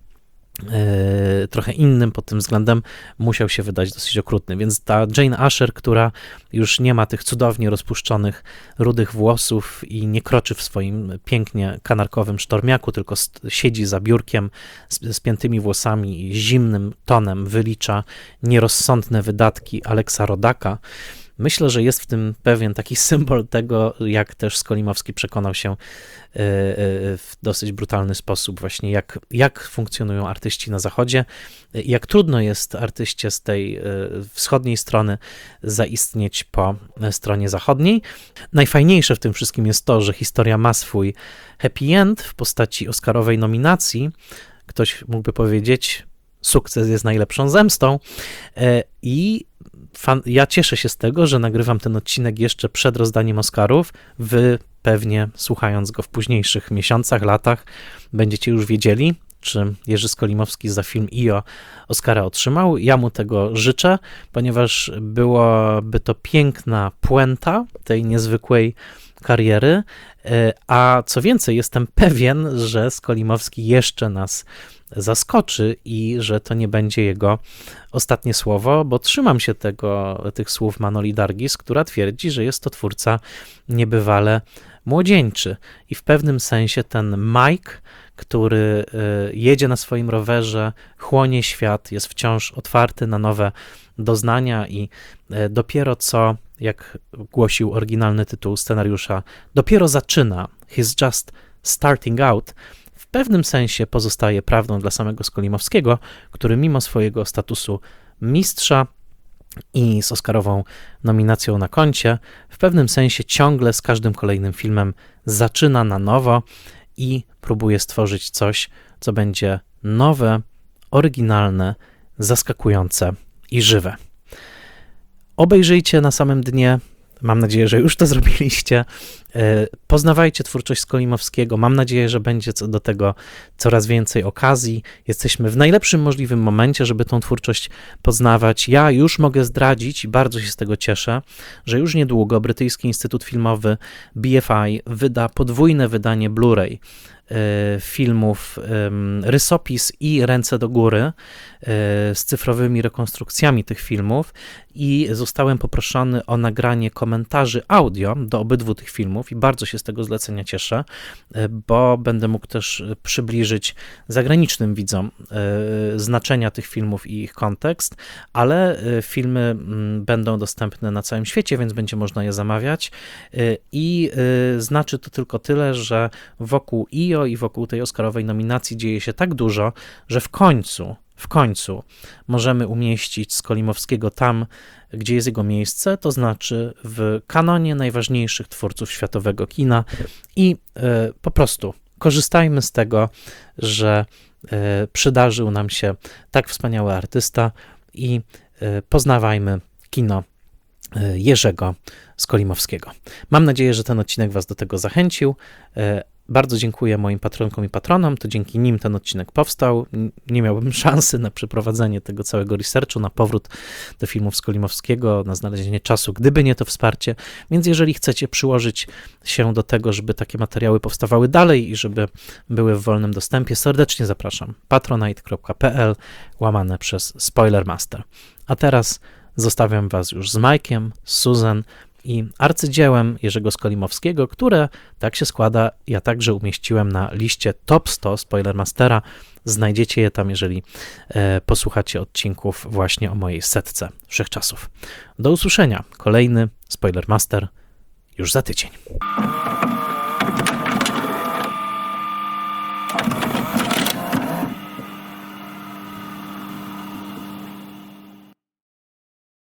trochę innym pod tym względem musiał się wydać dosyć okrutny, więc ta Jane Asher, która już nie ma tych cudownie rozpuszczonych rudych włosów i nie kroczy w swoim pięknie kanarkowym sztormiaku, tylko siedzi za biurkiem z spiętymi włosami i zimnym tonem wylicza nierozsądne wydatki Aleksa Rodaka. Myślę, że jest w tym pewien taki symbol tego, jak też Skolimowski przekonał się w dosyć brutalny sposób właśnie, jak funkcjonują artyści na Zachodzie, jak trudno jest artyście z tej wschodniej strony zaistnieć po stronie zachodniej. Najfajniejsze w tym wszystkim jest to, że historia ma swój happy end w postaci oscarowej nominacji. Ktoś mógłby powiedzieć, sukces jest najlepszą zemstą i ja cieszę się z tego, że nagrywam ten odcinek jeszcze przed rozdaniem Oscarów. Wy pewnie, słuchając go w późniejszych miesiącach, latach, będziecie już wiedzieli, czy Jerzy Skolimowski za film IO Oscara otrzymał. Ja mu tego życzę, ponieważ byłaby to piękna puenta tej niezwykłej kariery, a co więcej, jestem pewien, że Skolimowski jeszcze nas zaskoczy i że to nie będzie jego ostatnie słowo, bo trzymam się tych słów Manoli Dargis, która twierdzi, że jest to twórca niebywale młodzieńczy i w pewnym sensie ten Mike, który jedzie na swoim rowerze, chłonie świat, jest wciąż otwarty na nowe doznania i dopiero co, jak głosił oryginalny tytuł scenariusza, dopiero zaczyna, he's just starting out, w pewnym sensie pozostaje prawdą dla samego Skolimowskiego, który mimo swojego statusu mistrza i z oscarową nominacją na koncie, w pewnym sensie ciągle z każdym kolejnym filmem zaczyna na nowo i próbuje stworzyć coś, co będzie nowe, oryginalne, zaskakujące i żywe. Obejrzyjcie na samym dnie. Mam nadzieję, że już to zrobiliście. Poznawajcie twórczość Skolimowskiego. Mam nadzieję, że będzie co do tego coraz więcej okazji. Jesteśmy w najlepszym możliwym momencie, żeby tą twórczość poznawać. Ja już mogę zdradzić i bardzo się z tego cieszę, że już niedługo Brytyjski Instytut Filmowy BFI wyda podwójne wydanie Blu-ray filmów Rysopis i Ręce do góry z cyfrowymi rekonstrukcjami tych filmów i zostałem poproszony o nagranie komentarzy audio do obydwu tych filmów. filmów i bardzo się z tego zlecenia cieszę, bo będę mógł też przybliżyć zagranicznym widzom znaczenia tych filmów i ich kontekst, ale filmy będą dostępne na całym świecie, więc będzie można je zamawiać i znaczy to tylko tyle, że wokół IO i wokół tej oscarowej nominacji dzieje się tak dużo, że w końcu możemy umieścić Skolimowskiego tam, gdzie jest jego miejsce, to znaczy w kanonie najważniejszych twórców światowego kina i po prostu korzystajmy z tego, że przydarzył nam się tak wspaniały artysta i poznawajmy kino Jerzego Skolimowskiego. Mam nadzieję, że ten odcinek Was do tego zachęcił. Bardzo dziękuję moim patronkom i patronom, to dzięki nim ten odcinek powstał. Nie miałbym szansy na przeprowadzenie tego całego researchu, na powrót do filmów Skolimowskiego, na znalezienie czasu, gdyby nie to wsparcie. Więc jeżeli chcecie przyłożyć się do tego, żeby takie materiały powstawały dalej i żeby były w wolnym dostępie, serdecznie zapraszam. patronite.pl/Spoilermaster. A teraz zostawiam Was już z Majkiem, z Susan i arcydziełem Jerzego Skolimowskiego, które, tak się składa, ja także umieściłem na liście top 100 Spoilermastera. Znajdziecie je tam, jeżeli posłuchacie odcinków właśnie o mojej setce wszechczasów. Do usłyszenia. Kolejny Spoilermaster już za tydzień.